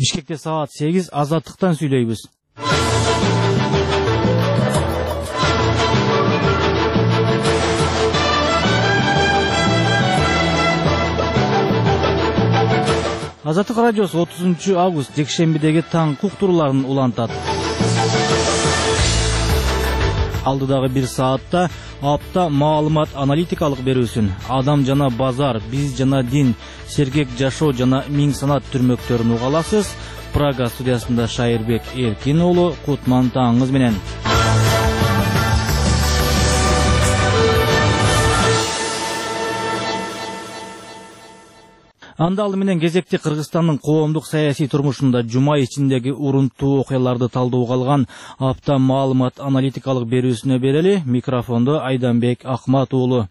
Бишкекте саат 8 азаттыктан сүйлөйбүз. Азаттык радиосу 30 август жекшембидеги таң уктурууларын улантат. Алдыдагы бир саатта апта маалымат аналитикалык берүүсүн, адам жана базар, биз жана дин, сергек жашоо жана миң санат түрмөктөрүн угаласыз. Прага студиясында Шайырбек Эркин уулу, кутман таңыңыз менен. Андалы менен кезекти Кыргызстандын коомдук саясий турмушунда жума ичиндеги урунттуу окуяларды талдоого алган апта маалымат аналитикалык берүүсүнө берели. Микрофондо Айданбек Акмат уулу.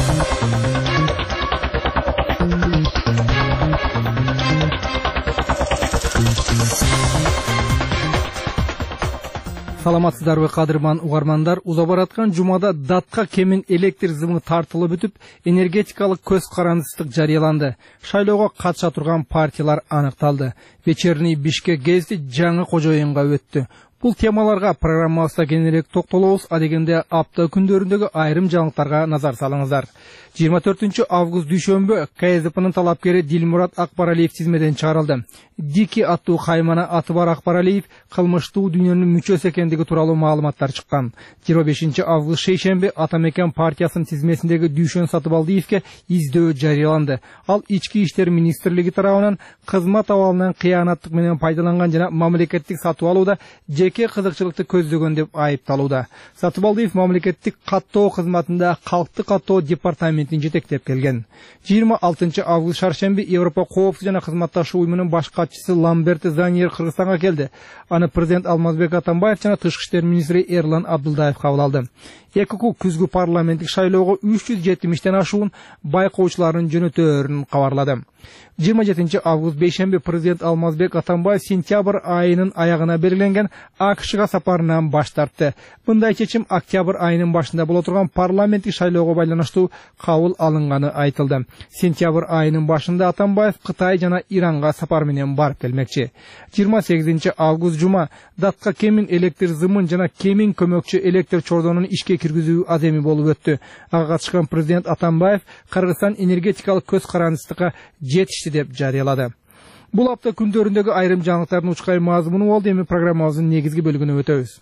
Саламатсыздарбы кадырман угармандар, уза бараткан жумада датка кемин электр зымы тартылып бүтүп, энергетикалык көз карандыстык жарыяланды. Шайлоого катыша турган партиялар аныкталды. Вечерний Бишкек гезити жаңы кожоюнга өттү. Бул темаларга программабызда кененирээк токтолобуз, адегенде апта күндөрүндөгү айрым жаңылыктарга назар салыңыздар. 24 август дүйшөмбү КСДПнын талапкери Дилмурат Акбаралиев тизмеден чыгарылды. Дики аттуу каймана аты бар Акбаралиев кылмыштуу дүйнөнүн мүчөсү экендиги тууралуу маалыматтар чыккан. 25 август шейшемби Атамекен партиясынын тизмесиндеги Дүйшөн Сатыбалдиевке издөө жарыяланды. Ал ички иштер министрлиги тарабынан кызмат абалынан кыянаттык менен пайдаланган жана мамлекеттик сатып алууда жеке кызыкчылыкты көздөгөн деп айыпталууда. Сатыбалдиев мамлекеттик каттоо кызматында калкты каттоо департаментин жетектеп келген. 26 август шаршемби Европа коопсуздук жана кызматташуу уюмунун баш катчысы Ламберт Заньер Кыргызстанга келди. Аны президент Алмазбек Атамбаев жана тышкы иштер министри Эрлан Абдулдаев кабыл алды. ЭКК күзгү парламенттик шайлоого 370тен ашуун байкоочуларын жөнөтөөрүн кабарлады. 27 август бейшемби президент Алмазбек Атамбаев сентябрь айынын аягына белгиленген АКШга сапарынан баш тартты. Мындай чечим октябрь айынын башында боло турган парламенттик шайлоого байланыштуу кабыл алынганы айтылды. Сентябрь айынын башында Атамбаев Кытай жана Иранга сапар менен барып келмекчи. 28 август жума датка кемин электр зымын жана кемин көмөкчү электр чордонун ишке киргизүү аземи болуп өттү. Ага катышкан президент Атамбаев Кыргызстан энергетикалык көз карандыстыкка жетишти деп жарыялады. Бул апта күндөрүндөгү айрым жаңылыктардын учкай мазмуну болду. Эми программабыздын негизги бөлүгүнө өтөбүз.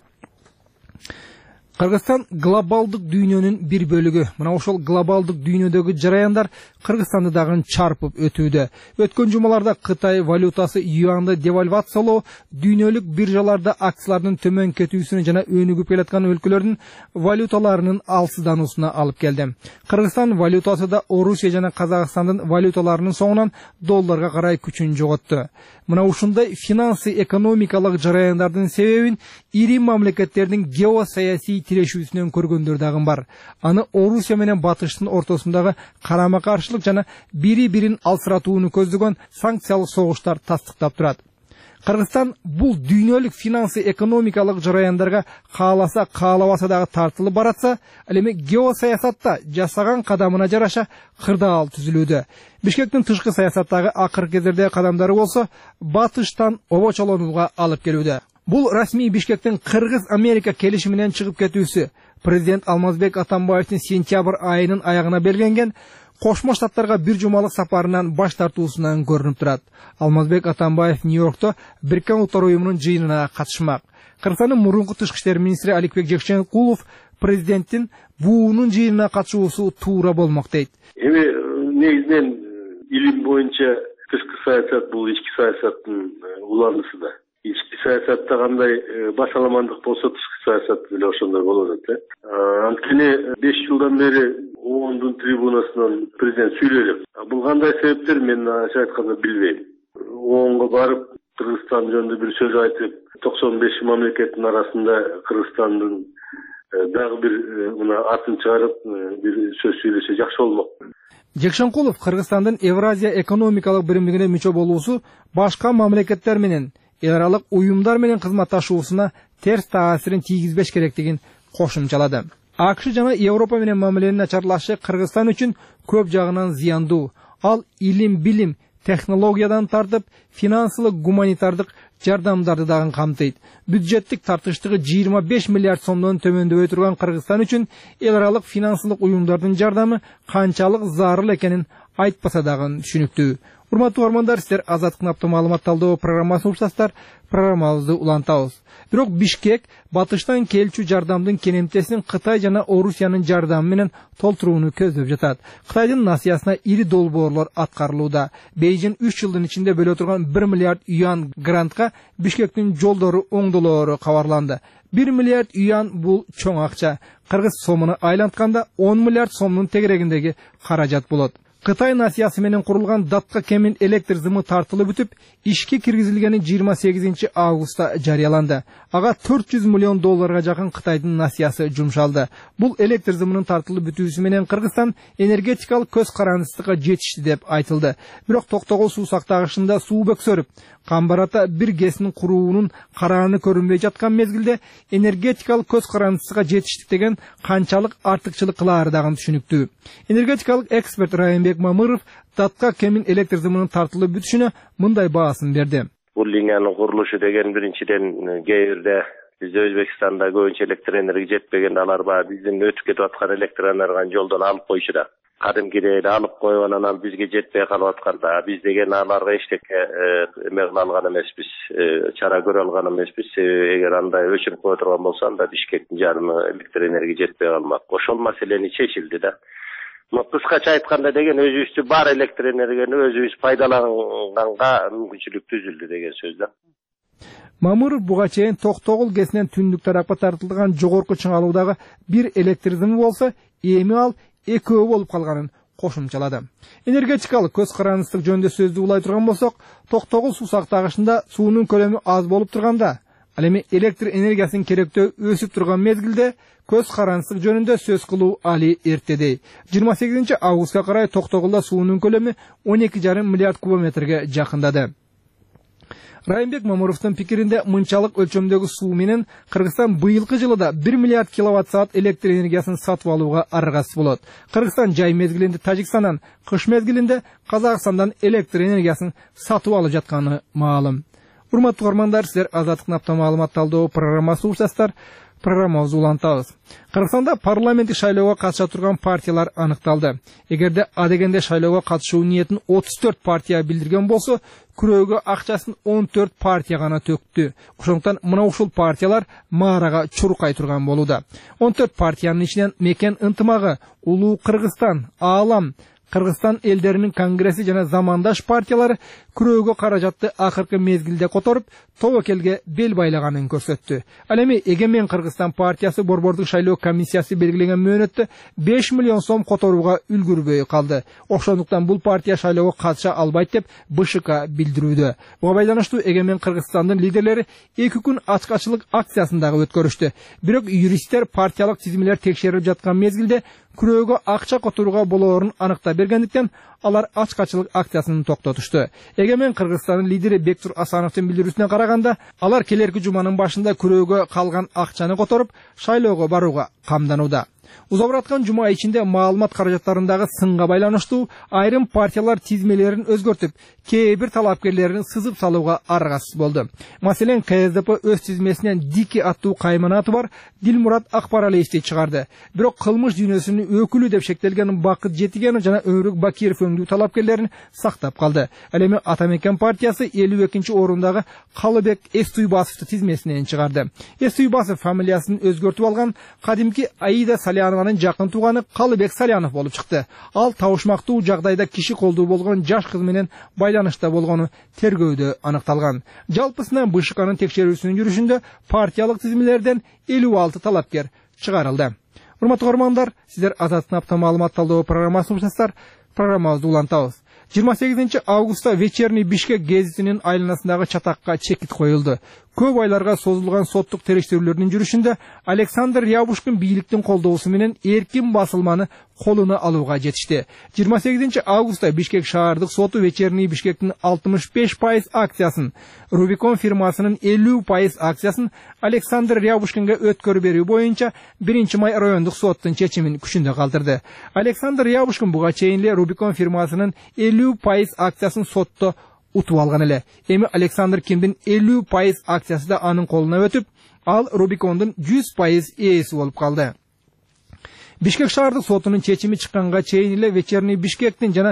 Кыргызстан глобалдык дүйнөнүн бир бөлүгү. Мына ошол глобалдык дүйнөдөгү жараяндар Кыргызстанды дагы чарпып өтүүдө. Өткөн жумаларда Кытай валютасы юанды девальвациялоо дүйнөлүк биржаларда акциялардын төмөн кетүүсүнө жана өнүгүп келаткан өлкөлөрдүн валюталарынын алсыздануусуна алып келди. Кыргызстан валютасы да Орусия жана Казакстандын валюталарынын соңунан долларга карай күчүн жоготту. Мына ушундай финансы экономикалык жараяндардын себебин ири мамлекеттердин геосаясий тирешүүсүнөн көргөндөр дагы бар. Аны Орусия менен Батыштын ортосундагы карама-каршылык жана бири-бирин алсыратууну көздөгөн санкциялык согуштар тастыктап турат. Кыргызстан бул дүйнөлүк финансы экономикалык жараяндарга кааласа каалабаса дагы тартылып баратса, ал эми геосаясатта жасаган кадамына жараша кырдаал түзүлүүдө. Бишкектин тышкы саясаттагы акыркы кездердеги кадамдары болсо Батыштан обочолонууга алып келүүдө. Бул расмий Бишкектин Кыргыз-Америка келишиминен чыгып кетүүсү президент Алмазбек Атамбаевдин сентябрь айынын аягына белгиленген Кошмо Штаттарга бир жумалык сапарынан баш тартуусунан көрүнүп турат. Алмазбек Атамбаев Нью-Йоркто Бириккен Улуттар уюмунун жыйынына катышмак. Кыргызстандын мурунку тышкы иштер министри Аликбек Жекшенкулов президенттин буунун жыйынына катышуусу туура болмок дейт. Эми негизинен илим боюнча тышкы саясат бул ички саясаттын уланысы да. Ички саясатта кандай башаламандык болсо тышкы саясат деле ошондой болот да. Анткени 5 жылдан бери ООНдун трибунасынан президент сүйлөдү. Бул кандай себептер мен ачык айтканда билбейм. ООНго барып Кыргызстан жөнүндө бир сөз айтып, 95 мамлекеттин арасында Кыргызстандын дагы бир мына атын чыгарып бир сөз сүйлөсө жакшы болмок. Жекшенкулов Кыргызстандын Евразия экономикалык биримдигине мүчө болуусу башка мамлекеттер менен эл аралык уюмдар менен кызматташуусуна терс таасирин тийгизбеш керектигин кошумчалады. АКШ жана Европа менен мамиленин начарлашы Кыргызстан үчүн көп жагынан зыяндуу. Ал илим, билим, технологиядан тартып, финансылык гуманитардык жардамдарды дагы камтыйт. Бюджеттик тартыштыгы 25 миллиард сомдон төмөндөбөй турган Кыргызстан үчүн эл аралык финансылык уюмдардын жардамы канчалык зарыл экенин айтпаса дагы түшүнүктүү. Урматтуу угармандар, сиздер Азаттыктын апта маалымат талдоо программасын уктасыздар. Программабызды улантабыз. Бирок Бишкек батыштан келчү жардамдын кенемтесин Кытай жана Орусиянын жардамы менен толтурууну көздөп жатат. Кытайдын насыясына ири долбоорлор аткарылууда. Бейжин 3 жылдын ичинде бөлө турган 1 миллиард юан грантка Бишкектин жолдору оңдолоору кабарланды. 1 миллиард юан бул чоң акча. Кыргыз сомуна айлантканда 10 миллиард сомдун тегерегиндеги каражат болот. Кытай насыясы менен курулган датка кемин электр зымы тартылып бүтүп, ишке киргизилгени 28 августта жарыяланды. Ага 400 миллион долларга жакын Кытайдын насыясы жумшалды. Бул электр зымынын тартылып бүтүүсү менен Кыргызстан энергетикалык көз карандысыкка жетишти деп айтылды. Бирок Токтогул суу сактагычында суу бөксөрүп, Камбарата бир ГЭСин куруунун карааны көрүнбөй жаткан мезгилде энергетикалык көз карандысыкка жетиштик деген канчалык артыкчылык кылаары дагы түшүнүктүү. Энергетикалык эксперт Райымбек Мамыров датка кемин электр зымынын тартылып бүтүшүнө мындай баасын берди. Бул линиянын курулушу деген биринчиден кээ бирде бизде Өзбекстанда көбүнчө электр энергия жетпеген, алар баягы биздин өтүп кетип аткан электр энергияны жолдон алып коюшу да. Кадимкидей алып койгон, анан бизге жетпей калып атканда биз деген аларга эчтеке эме кыла алган эмеспиз, чара көрө алган эмеспиз. Эгер андай өчүрүп кое турган болсо, анда Бишкектин жарымы электр энергия жетпей калмак. Ошол маселени чечилди да. Кыскача айтканда деген өзүбүздү бар электр энергияны өзүбүз пайдаланганга мүмкүнчүлүк түзүлдү деген сөз да. Мамыров буга чейин Токтогул ГЭСинен түндүк тарапка тартылган жогорку чыңалуудагы бир электр зымы болсо, эми ал экөө болуп калганын кошумчалады. Энергетикалык көз карандысык жөнүндө сөздү улай турган болсок, Токтогул суу сактагычында суунун көлөмү аз болуп турганда, ал эми электр энергиясын керектөө өсүп турган мезгилде көз карандысык жөнүндө сөз кылуу али эртедей. 28 августка карай Токтогулда суунун көлөмү 12,5 миллиард кубометрге жакындады. Райымбек Мамыровдун пикиринде мынчалык өлчөмдөгү суу менен Кыргызстан быйылкы жылда 1 миллиард киловатт-саат электр энергиясын сатып алууга аргасыз болот. Кыргызстан жай мезгилинде Тажикстандан, кыш мезгилинде Казакстандан электр энергиясын сатып алып жатканы маалым. Урматтуу угармандар, сиздер Азаттыктын апта маалымат талдоо программасын уктасыздар. Программабызды улантабыз. Кыргызстанда парламенттик шайлоого катыша турган партиялар аныкталды. Эгерде адегенде шайлоого катышуу ниетин 34 партия билдирген болсо, күрөөгө акчасын 14 партия гана төктү. Ошондуктан мына ушул партиялар маарага чуркай турган болууда. 14 партиянын ичинен Мекен ынтымагы, Улуу Кыргызстан, Аалам, Кыргызстан элдеринин конгресси жана замандаш партиялары күрөөгө каражатты акыркы мезгилде которуп, тобокелге бел байлаганын көрсөттү. Ал эми Эгемен Кыргызстан партиясы борбордук шайлоо комиссиясы белгилеген мөөнөттө 5 миллион сом которууга үлгүрбөй калды. Ошондуктан бул партия шайлоого катыша албайт деп БШК билдирүүдө. Буга байланыштуу Эгемен Кыргызстандын лидерлери 2 күн ачкачылык акциясын дагы өткөрүштү. Бирок юристтер партиялык тизмелер текшерип жаткан мезгилде күрөөгө акча которууга болоорун аныкта бергендиктен алар ачкачылык акциясын токтотушту. Эгемен Кыргызстандын лидери Бектур Асановдун билдирүүсүнө караганда, алар келерки жуманын башында күрөөгө калган акчаны которуп, шайлоого барууга камданууда. Узабыраткан жума ичинде маалымат каражаттарындагы сынга байланыштуу айрым партиялар тизмелерин өзгөртүп, кээ бир талапкерлерин сызып салууга аргасыз болду. Маселен, КСДП өз тизмесинен Дики аттуу кайманаты бар Дилмурат Акбаралиевди чыгарды. Бирок кылмыш дүйнөсүнүн өкүлү деп шектелген Бакыт Жетигенов жана Өмүрүк Бакиров өңдүү талапкерлерин сактап калды. Ал эми Атамекен партиясы 52 орундагы Калыбек Эстуйбасовду тизмесинен чыгарды. Эстуйбасов фамилиясын өзгөртүп алган кадимки Аида Салянованын жакын тууганы Калыбек Салянов болуп чыкты. Ал табышмактуу жагдайда киши колдуу болгон жаш кыз менен байланышта болгону тергөөдө аныкталган. Жалпысынан БШКнын текшерүүсүнүн жүрүшүндө партиялык тизмелерден 56 талапкер чыгарылды. Урматтуу угармандар, сиздер Азаттыктын апта маалымат талдоо программасын уктасыздар. Программабызды улантабыз. 28 августта Вечерний Бишкек гезитинин айланасындагы чатакка чекит коюлду. Көп айларга созулган соттук териштирүүлөрдүн жүрүшүндө Александр Рябушкин бийликтин колдоосу менен эркин басылманы колуна алууга жетишти. 28 августта Бишкек шаардык соту Вечерний Бишкектин 65% акциясын, Рубикон фирмасынын 50% акциясын Александр Рябушкинге өткөрүп берүү боюнча 1-май райондук соттун чечимин күчүндө калтырды. Александр Рябушкин буга чейин эле Рубикон фирмасынын 50% акциясын сотто утуп алган эле. Эми Александр Кимдин 50% акциясы да анын колуна өтүп, ал Рубикондун 100% ээси болуп калды. Бишкек шаардык сотунун чечими чыкканга чейин эле Вечерний Бишкектин жана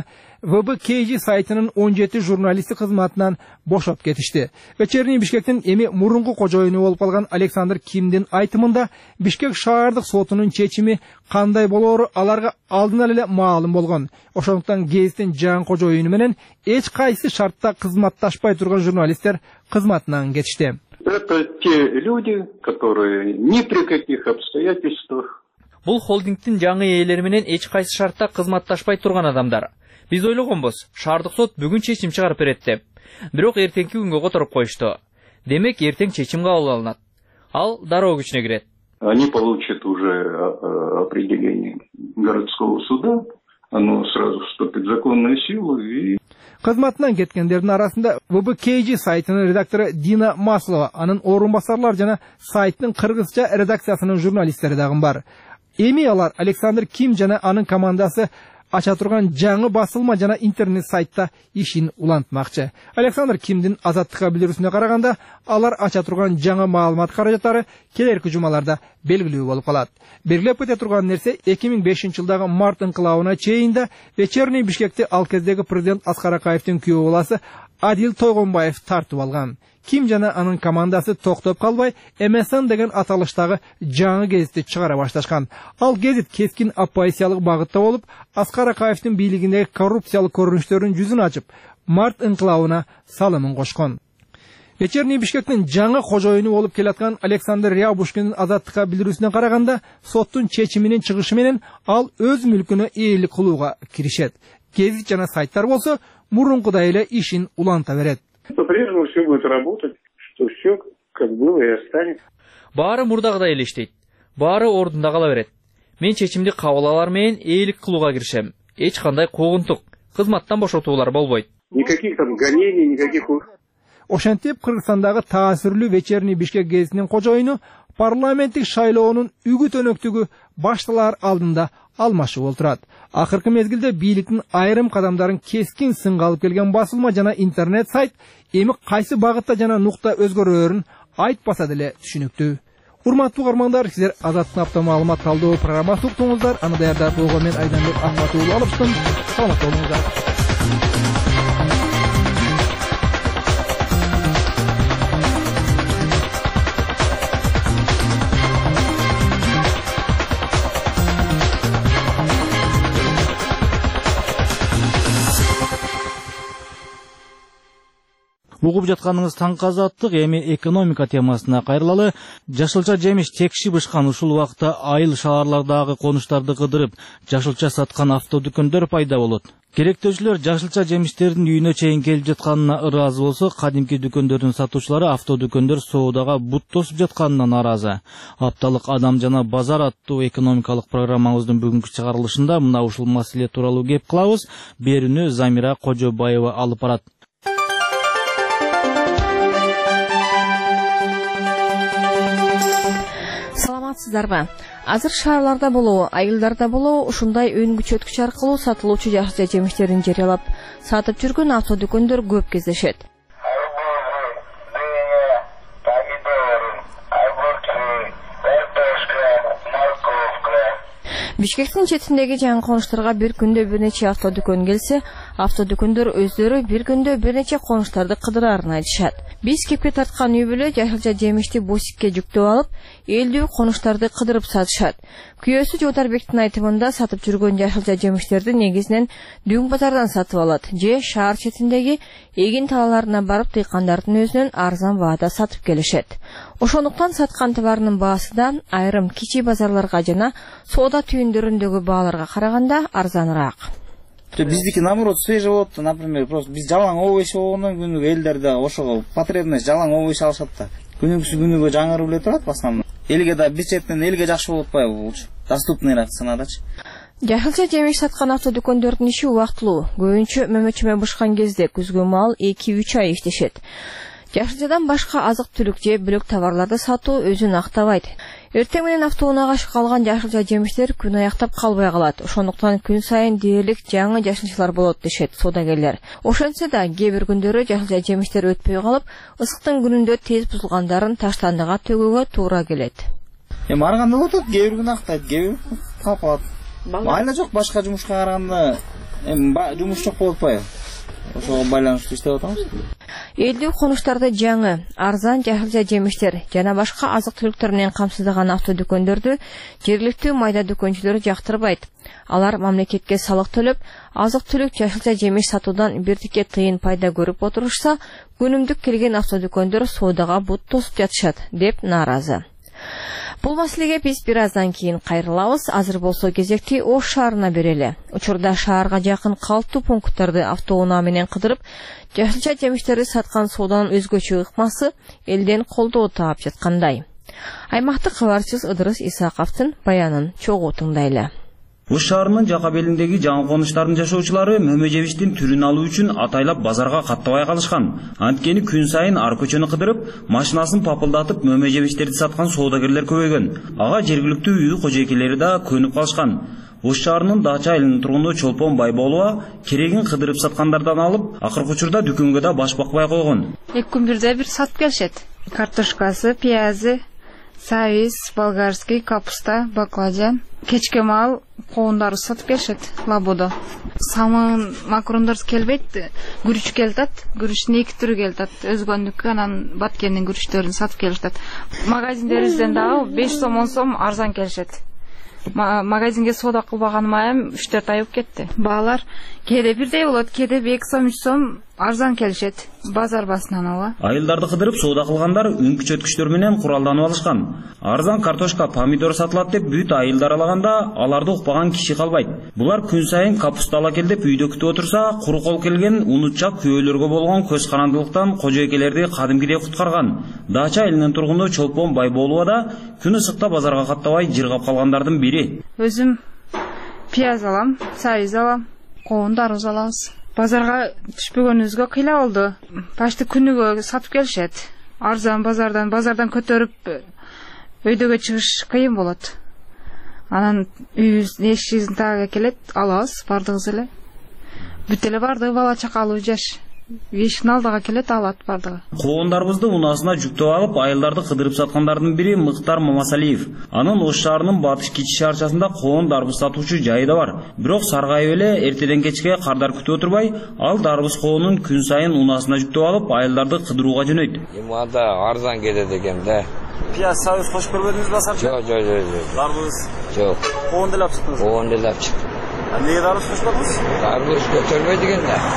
ВБКЖ сайтынын 17 журналисти кызматынан бошоп кетишти. Вечерний Бишкектин эми мурунку кожоюну болуп калган Александр Кимдин айтымында Бишкек шаардык сотунун чечими кандай болоору аларга алдынан эле маалым болгон. Ошондуктан гезиттин жаңы кожоюну менен эч кайсы шартта кызматташпай турган журналисттер кызматынан кетишти. Это те люди, которые ни при каких обстоятельствах. Бул холдингдин жаңы ээлери менен эч кайсы шартта кызматташпай турган адамдар. Биз ойлогонбуз, шаардык сот бүгүн чечим чыгарып берет деп. Бирок эртеңки күнгө которуп коюшту. Демек эртең чечим кабыл алынат. Ал дароо күчүнө кирет. Они получат уже определение городского суда, оно сразу вступит в законную силу и... Кызматынан кеткендердин арасында ВБКЖ сайтынын редактору Дина Маслова, анын орун басарлар жана сайттын кыргызча редакциясынын журналисттери дагы бар. Эми алар Александр Ким жана анын командасы ача турган жаңы басылма жана интернет сайтта ишин улантмакчы. Александр Кимдин Азаттыкка билдирүүсүнө караганда, алар ача турган жаңы маалымат каражаттары келерки жумаларда белгилүү болуп калат. Белгилеп кете турган нерсе 2005-жылдагы март инкылабына чейин да Вечерний Бишкекти ал кездеги президент Аскар Акаевдин күйөө баласы Адил Тойгонбаев тартып алган. Ким жана анын командасы токтоп калбай, MSN деген аталыштагы жаңы гезитти чыгара башташкан. Ал гезит кескин оппозициялык багытта болуп, Аскар Акаевдин бийлигиндеги коррупциялык көрүнүштөрдүн жүзүн ачып, март инкылабына салымын кошкон. Вечерний Бишкектин жаңы кожоюну болуп келаткан Александр Рябушкиндин Азаттыкка билдирүүсүнө караганда, соттун чечиминин чыгышы менен ал өз мүлкүнө ээлик кылууга киришет. Гезит жана сайттар болсо мурункудай эле ишин уланта берет. По-прежнему все будет работать, что все как было и останется. Баары мурдагыдай эле иштейт. Баары ордунда кала берет. Мен чечимди кабыл алар менен ээлик кылууга киришем. Эч кандай куугунтук, кызматтан бошотуулар болбойт. Никаких там гонений, никаких... Ошентип Кыргызстандагы таасирлүү Вечерний Бишкек гезитинин кожоюну парламенттик шайлоонун үгүт өнөктүгү башталар алдында алмашып отурат. Акыркы мезгилде бийликтин айрым кадамдарын кескин сынга алып келген басылма жана интернет сайт эми кайсы багытта жана нукта өзгөрөөрүн айтпаса деле түшүнүктүү. Урматтуу угармандар, сиздер Азаттык автомаалымат талдоо программасын уктуңуздар. Аны даярдап болгон мен Айданбек Ахматуулу алыптым. Саламат болуңуздар. Угуп жатканыңыз таңкы Азаттык, эми экономика темасына кайрылалы. Жашылча жемиш текши бышкан ушул убакта айыл шаарлардагы конуштарды кыдырып, жашылча саткан автодүкөндөр пайда болот. Керектөөчүлөр жашылча жемиштердин үйүнө чейин келип жатканына ыраазы болсо, кадимки дүкөндөрдүн сатуучулары автодүкөндөр соодага бут тосуп жатканына нааразы. Апталык Адам жана базар аттуу экономикалык программабыздын бүгүнкү чыгарылышында мына ушул маселе тууралуу кеп кылабыз. Берүүнү Замира Кожобаева алып барат. Саламатсыздарбы? Азыр шаарларда болобу, айылдарда болобу, ушундай өнгүчөткүч аркылуу сатылуучу жашылча жемиштерин жарыялап сатып жүргөн автодүкөндөр көп кездешет. Бишкектин четиндеги жаңы конуштарга бир күндө бир нече автодүкөн келсе, автодүкөндөр өздөрү бир күндө бир нече конуштарды кыдыраарын айтышат. Биз кепке тарткан үй бүлө жашылча жемишти бусикке жүктөп алып, элдүү конуштарды кыдырып сатышат. Күйөөсү Жотарбектин айтымында сатып жүргөн жашылча жемиштерди негизинен дүң базардан сатып алат, же шаар четиндеги эгин талаларына барып дыйкандардын өзүнөн арзан баада сатып келишет. Ошондуктан саткан товарынын баасы да айрым кичи базарларга жана соода түйүндөрүндөгү бааларга караганда арзаныраак. Биздики наоборот свежий болот, например, просто биз жалаң овощ болгондон күнүгө элдер да ошого потребность жалаң овощ алышат да. Күнүгө жаңырып эле турат в основном. Элге да бир четтен элге жакшы болуп атпайбы булчу? Доступныйраак санадачы. Жашылча жемиш саткан автодүкөндөрдүн иши убактылуу. Көбүнчө мөмөчөмө бышкан кезде күзгү мал 2-3 ай иштешет. Жашылчадан башка азык-түлүк же бөлөк товарларды сатуу өзүн актабайт. Эртең менен автоунаага калган жашылча жемиштер күн аяктап калбай калат. Ошондуктан күн сайын дээрлик жаңы жашылчалар болот дешет соодагерлер. Ошентсе да кээ бир күндөрү жашылча жемиштер өтпөй калып, ысыктын күнүндө тез бузулгандарын таштандыга төгүүгө туура келет. Ар кандай болот, кээ бир күн актайт, кээ бир калат. Майла жок, башка жумушка караганда жумуш жок болуп атпайбы? Ошого байланыштуу иштеп атабыз. Элдүү конуштарды жаңы, арзан жашылча жемиштер жана башка азык-түлүктөр менен камсыздаган автодүкөндөрдү жергиликтүү майда дүкөнчүлөр жактырбайт. Алар мамлекетке салык төлөп, азык-түлүк жашылча жемиш сатуудан бирдикке тыйын пайда көрүп отурушса, күнүмдүк келген автодүкөндөр соодага бут тосуп жатышат деп нааразы. Бул маселеге биз бир аздан кийин кайрылабыз. Азыр болсо кезекти Ош шаарына берели. Учурда шаарга жакын калктуу пункттарды автоунаа менен кыдырып, жашылча жемиштерди саткан сооданын өзгөчө ыкмасы элден колдоо таап жаткандай. Аймактык кабарчыбыз Ыдырыс Исаковдун баянын чогуу тыңдайлы. Ош шаарынын жака белиндеги жаңы конуштардын жашоочулары мөмө жебиштин түрүн алуу үчүн атайлап базарга каттабай калышкан. Анткени күн сайын ар көчөнү кыдырып, машинасын папылдатып мөмө жебиштерди саткан соодагерлер көбөйгөн. Ага жергиликтүү үй кожойкелери да көнүп калышкан. Ош шаарынын Дача айылынын тургуну Чолпон Байболова керегин кыдырып саткандардан алып, акыркы учурда дүкөнгө да баш бакпай койгон. Эки күн бирде бир сатып келишет. Картошкасы, пиязы, сабиз, болгарский, капуста, баклажан, кечке мал, коундарды сатып келишет. Лабодо. Самын макарондор келбейт, күрүч келтат, күрүчтүн эки түрү келтат. Өзгөндүккө анан баткендин күрүчтөрүн сатып келишет. Магазиндерибизден дагы 5 сом, 10 сом арзан келишет. Магазинге соода кылбаганым айым 3-4 ай болуп кетти. Баалар кээде бирдей болот, кээде 2 сом, 3 сом арзан келишет. Базар басынан ала. Айылдарды кыдырып соода кылгандар үн күчөткүчтөр менен куралданып алышкан. Арзан картошка, помидор сатылат деп бүт айылдар алаганда аларды укпаган киши калбайт. Булар күн сайын капуста ала кел деп үйдө күтүп отурса, куру кол келген унутчак күйөөлөргө болгон көз карандылыктан кожойкелерди кадимкидей куткарган. Дача айылынын тургуну Чолпон Байболова да күн ысыкта базарга каттабай жыргап калгандардын бири. Өзүм пияз алам, сабиз алам, коон дарыз алабыз. Базарга түшпөгөнүбүзгө кыйла болду. Башты күнүгө сатып келишет. Арзан базардан көтөрүп өйдөгө чыгыш кыйын болот. Анан үйүбүздүн эшигибиздин тагыга келет, алабыз, бардыгыбыз эле. Бүт эле бардыгы бала чакалуу жаш. Эшиктин алдыга келет, алат бардыгы. Коондарыбызды унаасына жүктөп алып, айылдарды кыдырып саткандардын бири Мыктар Мамасалиев. Анын Ош шаарынын батыш кичи шаарчасында коон дарбыз сатуучу жайы да бар. Бирок саргайып эле эртеден кечке кардар күтүп отурбай, ал дарбыз коонун күн сайын унаасына жүктөп алып, айылдарды кыдырууга жөнөйт. Анда арзан келет экен да. Пияз, сабиз кошуп көрбөдүңүзбү базарда? Жок. Дарбыз? Жок. Коон деле алып чыктыңыз? Коон деле алып чыктым. Эмнеге дарбыз кошподуңуз? Дарбыз көтөрбөйт экен да.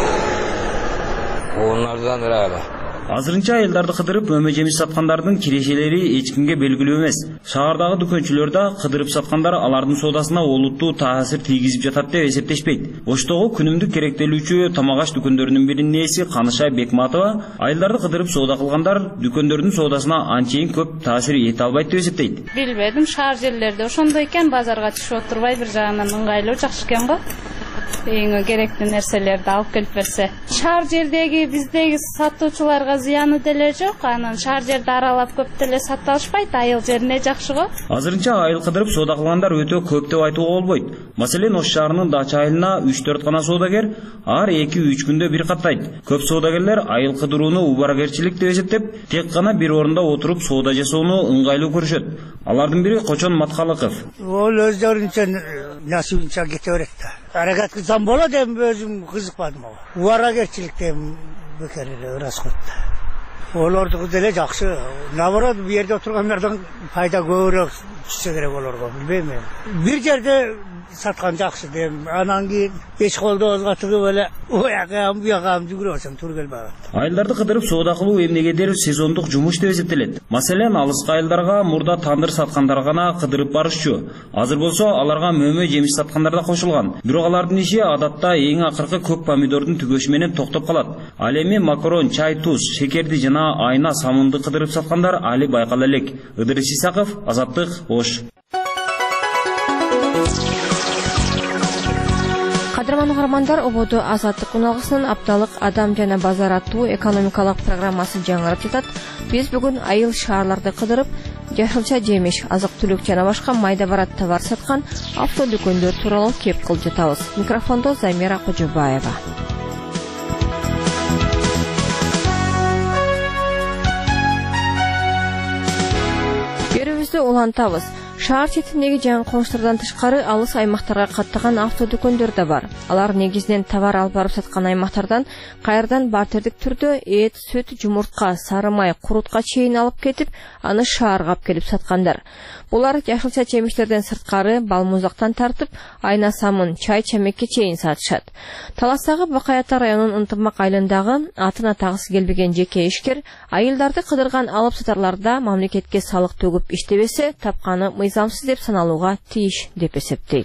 Коондардан эле. Азырынча айылдарды кыдырып мөмө жемиш саткандардын кирешелери эч кимге белгилүү эмес. Шаардагы дүкөнчүлөр да кыдырып саткандар алардын соодасына олуттуу таасир тийгизип жатат деп эсептешпейт. Оштогу күнүмдүк керектелүүчү тамак аш дүкөндөрүнүн биринин ээси Каныша Бекматова айылдарды кыдырып соода кылгандар дүкөндөрдүн соодасына анчейин көп таасир эте албайт деп эсептейт. Билбедим, шаар жерлерде ошондой экен, базарга чыгып отурбай бир жагынан ыңгайлуу, жакшы экен го. Эң керектүү нерселерди алып келип берсе. Шаар жердеги биздеги сатуучуларга зыяны деле жок. Анан шаар жерди аралап көп деле сатып алышпайт, айыл жерине жакшы го. Азырынча айыл кыдырып соода кылгандар өтө көп деп айтууга болбойт. Маселен, Ош шаарынын Дача айылына 3-4 гана соодагер ар 2-3 күндө бир каттайт. Көп соодагерлер айыл кыдырууну убаракерчилик деп эсептеп, тек гана бир орунда отуруп соода жасоону ыңгайлуу көрүшөт. Алардын бири Кочон Маткалыков. Ол өздөрүнчө насибинче кете берет да. Аракет кылсам болот деп өзүм кызыкпадым ага. Убаракерчиликтен бекер эле расход. Олорду деле жакшы. Наоборот, бу жерде отургандардан пайда көбүрөөк түшсө керек олорго, билбейм. Бир жерде саткан жакшы дейм. Анан кийин эч колдобузга тыгып эле уягам буягам жүгүрө берсем туура келбей калат. Айылдарды кыдырып соода кылуу эмнегедир сезондук жумуш деп эсептелет. Маселен, алыскы айылдарга мурда тандыр саткандар гана кыдырып барышчу. Азыр болсо аларга мөмө жемиш саткандар да кошулган. Бирок алардын иши адатта эң акыркы көк помидордун түгөшү менен токтоп калат. Ал эми макарон, чай, туз, шекерди жана айна, самунду кыдырып саткандар али байкала элек. Ыдырыс Исаков, Азаттык, Ош. Кадырман угармандар, ободу Азаттык уналгысынын апталык адам жана базар аттуу экономикалык программасы жаңырып жатат. Биз бүгүн айыл шаарларды кыдырып, жашылча жемиш, азык-түлүк жана башка майда барат товар саткан автодүкөндөр тууралуу кеп кылып жатабыз. Микрофондо Замира Кожобаева. Берүүбүздү улантабыз. Шаар четиндеги жаңы конуштардан тышкары алыс аймактарга каттаган автодүкөндөр да бар. Алар негизинен товар алып барып саткан аймактардан кайрадан бартердик түрдө эт, сүт, жумуртка, сары май, курутка чейин алып кетип, аны шаарга алып келип саткандар. Булар жашылча жемиштерден сырткары балмуздактан тартып, айна самын, чай, чамекке чейин сатышат. Таластагы Бакаята районунун Ынтымак айылындагы атына тагысы келбеген жеке ишкер айылдарды кыдырган алып сатарларда мамлекетке салык төгүп иштебесе, тапканы мыйзамсыз деп саналууга тийиш деп эсептейт.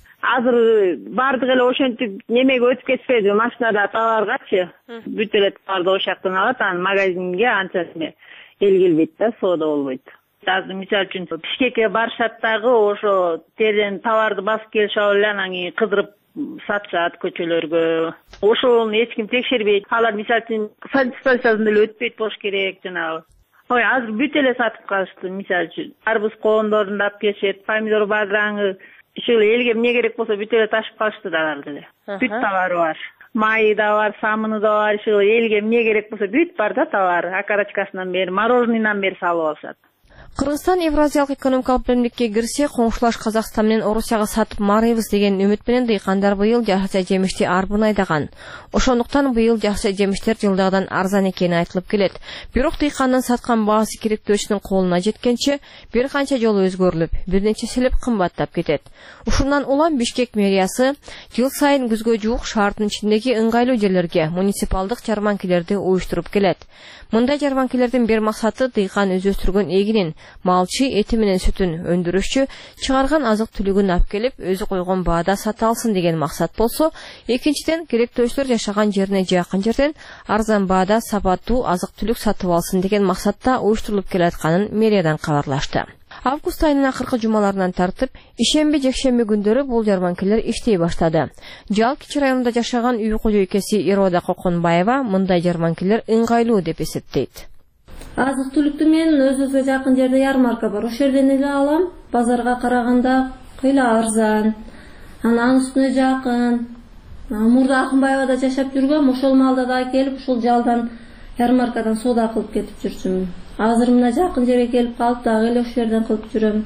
Азыр бардык эле ошентип немеге өтүп кетпейди, машинада товаргачы. Бүт эле товарды ошол жактан алат, анан магазинге анча эл келбейт да, соода болбойт. Азыр мисалы үчүн Бишкекке барышат дагы ошо терден товарды басып келишип эле анан кийин кыдырып сатышат көчөлөргө. Ошону эч ким текшербейт. Алар мисалы үчүн санитариядан эле өтпөйт болуш керек жанагы. Ой, азыр бүт эле сатып калышты, мисалы үчүн. Арбуз коондорун алып келишет, помидор бадыраңы, иши элге эмне керек болсо бүт эле ташып калышты дагы эле. Бүт товары бар. Майы да бар, самыны да бар, иши элге эмне керек болсо бүт бар да товар. Окорочкасынан бери, мороженныйдан бери салып алышат. Кыргызстан Евразиялык экономикалык биримдикке кирсе, коңшулаш Казакстан менен Орусияга сатып марыйбыз деген үмүт менен дыйкандар быйыл жашылча жемишти арбын айдаган. Ошондуктан быйыл жашылча жемиштер жылдагыдан арзан экени айтылып келет. Бирок дыйкандын саткан баасы керектөөчүнүн колуна жеткенче бир канча жолу өзгөрүлүп, бир нече селеп кымбаттап кетет. Ушундан улам Бишкек мэриясы жыл сайын күзгө жуук шаардын ичиндеги ыңгайлуу жерлерге муниципалдык жарманкелерди уюштуруп келет. Мындай жарманкелердин бир максаты дыйкан өз өстүргөн эгинин, малчы эти менен сүтүн өндүрүшчү чыгарган азык-түлүгүн алып келип, өзү койгон баада сата алсын деген максат болсо, экинчиден керектөөчүлөр жашаган жерине жакын жерден арзан баада сапаттуу азык-түлүк сатып алсын деген максатта уюштурулуп келатканын мэриядан кабарлашты. Август айынын акыркы жумаларынан тартып, ишемби-жекшемби күндөрү бул жарманкелер иштей баштады. Жалкич районунда жашаган үй кожойкеси Ирода Коконбаева мындай жарманкелер ыңгайлуу деп эсептейт. Азык-түлүктү мен өзүбүзгө жакын жерде ярмарка бар. Ошол жерден эле алам. Базарга караганда кыйла арзан. Анан үстүнө жакын. Мурда Акынбаевада жашап жүргөм, ошол маалда да келип, ушул жалдан ярмаркадан соода кылып кетип жүрчүмүн. Азыр мына жакын жерге келип калып, дагы эле ошол жерден кылып жүрөм.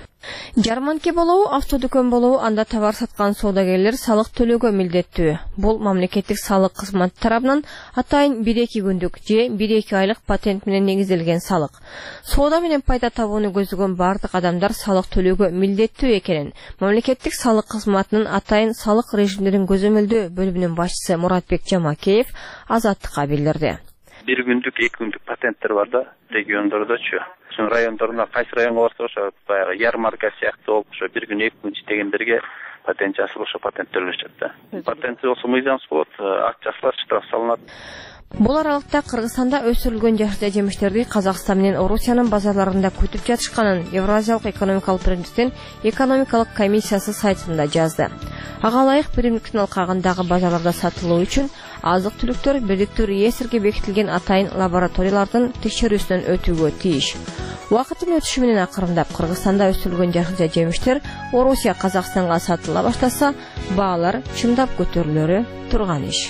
Жарманке болобу, автодүкөн болобу, анда товар саткан соодагерлер салык төлөөгө милдеттүү. Бул мамлекеттик салык кызматы тарабынан атайын 1-2 күндүк же 1-2 айлык патент менен негизделген салык. Соода менен пайда табууну көздөгөн бардык адамдар салык төлөөгө милдеттүү экенин мамлекеттик салык кызматынын атайын салык режимдерин көзөмөлдөө бөлүмүнүн башчысы Муратбек Жамакеев Азаттыкка билдирди. 1 күндүк, 2 күндүк патенттер бар да, региондордочу. Райондорунда кайсы районго барса ошо баягы ярмарка сыяктуу болуп, ошо 1 күн, 2 күн иштегендерге патент жасалып, ошо патент төлөнүшөт да. Патент болсо мыйзамсыз болот, акчасы штраф салынат. Бул аралыкта Кыргызстанда өсүрүлгөн жашылча жемиштерди Казакстан менен Орусиянын базарларында күтүп жатышканын Евразиялык экономикалык биримдиктин экономикалык комиссиясы сайтында жазды. Ага ылайык биримдиктин алкагындагы базарларда сатылуу үчүн азык-түлүктөр бирдиктүү реестрге бекитилген атайын лабораториялардын текшерүүсүнөн өтүүгө тийиш. Убакыттын өтүшү менен акырындап Кыргызстанда өсүрүлгөн жашылча жемиштер Орусия Казакстанга сатыла баштаса, баалар чындап көтөрүлөрү турган иш.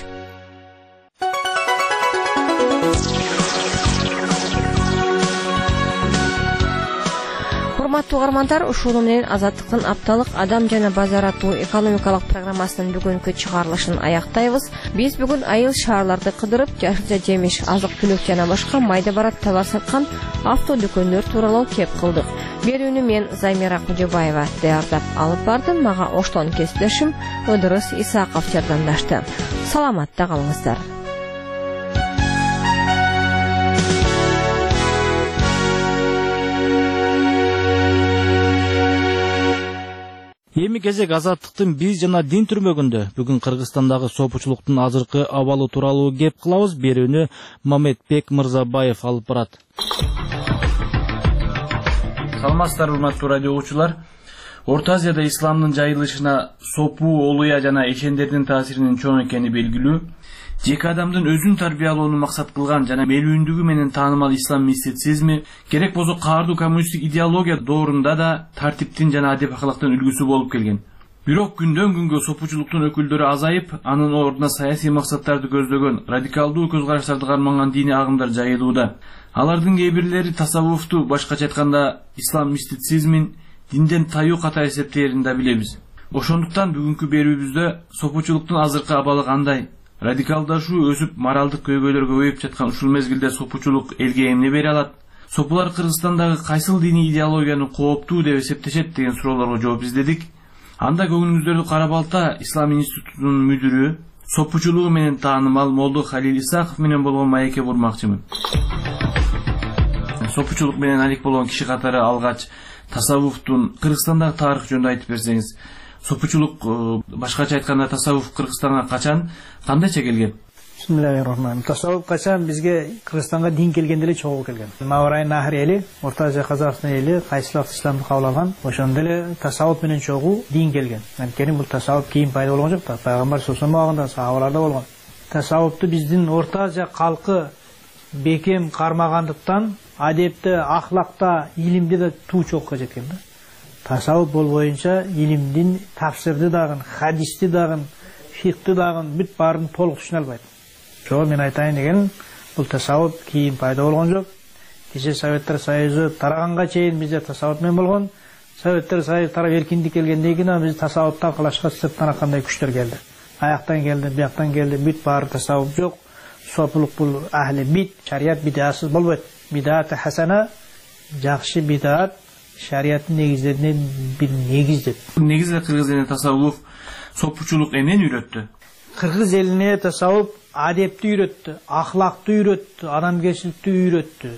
Саламаттуу угармандар, ушуну менен Азаттыктын апталык адам жана базар аттуу экономикалык программасынын бүгүнкү чыгарылышын аяктайбыз. Биз бүгүн айыл шаарларды кыдырып, жашылча жемиш, азык-түлүк жана башка майда барат товар саткан автодүкөндөр тууралуу кеп кылдык. Берүүнү мен Займира Кужубаева даярдап алып бардым. Мага оштон кесиптешим Ыдырыс Исаков жардамдашты. Саламатта калыңыздар. Эми кезек Азаттыктын биз жана дин түрмөгүндө. Бүгүн Кыргызстандагы сопучулуктун азыркы абалы тууралуу кеп кылабыз. Берүүнү Мамедбек Мырзабаев алып барат. Саламатсыздар, урматтуу радио угуучулар. Орто Азияда исламдын жайылышына сопу, олуя жана ишендердин таасиринин чоң экени белгилүү. Жеке адамдын өзүн тарбиялоону максат кылган жана мелүүндүгү менен таанымал ислам мистицизми керек болсо каардуу коммунисттик идеология доорунда да тартиптин жана адеп акылактын үлгүсү болуп келген. Бирок күндөн күнгө сопучулуктун өкүлдөрү азайып, анын ордуна саясий максаттарды көздөгөн радикалдуу көз караштарды карманган диний агымдар жайылууда. Алардын кээ бирлери тасаввуфту, башкача айтканда ислам мистицизмин динден таюу катары эсептээрин да билебиз. Ошондуктан бүгүнкү берүүбүздө сопучулуктун азыркы абалы кандай? Радикалдашуу өсүп, моралдык көйгөйлөр көбөйүп жаткан ушул мезгилде сопучулук элге эмне бере алат? Сопулар Кыргызстандагы кайсыл диний идеологияны кооптуу деп эсептешет деген суроолорго жооп издедик. Анда көңүлүңүздөрдү Карабалта Ислам институтунун мүдүрү, сопучулугу менен таанымал Молду Халил Исаков менен болгон маекке бурмакчымын. Сопучулук менен алек болгон киши катары алгач тасаввуфтун Кыргызстандагы тарыхы жөнүндө айтып берсеңиз. Сопучулук, башкача айтканда тасаввуф Кыргызстанга качан, кандайча келген? Бисмиллахиррахманиррахим. Тасаввуф качан бизге Кыргызстанга дин келгенде эле чогуу келген. Маврай Нахр эли, Орто Азия Казакстан эли кайсыл вакыт исламды кабыл алган, ошондо эле тасаввуф менен чогуу дин келген. Анткени бул тасаввуф кийин пайда болгон жок да, пайгамбар саллаллаху алейхи сахабаларда болгон. Тасаввуфту биздин Орто Азия калкы бекем кармагандыктан адепте, ахлакта, илимде да туу чокко жеткен да. Тасаввуф боюнча илимдин тафсирди дагы, хадисти дагы, фикти дагы бүт баарын толук түшүнө албайт. Ошо мен айтайын деген, бул тасаввуф кийин пайда болгон жок. Кеше Советтер Союзу тараганга чейин бизде тасаввуф менен болгон. Советтер Союзу тарап эркиндик келгенден кийин биз тасаввуфтан кылашка сырттан кандай күчтөр келди. Аяктан келди, бияктан келди, бүт баары тасаввуф жок. Сопулук бул ахли бит, шарият бидасыз болбойт. Бидат хасана, жакшы бидат шариаттын негиздеринен бир негиз деп. Негизде кыргыз элине тасаввуф сопучулук эмнени үйрөттү? Кыргыз элине тасаввуф адепти үйрөттү, ахлакты үйрөттү, адамгерчиликти үйрөттү.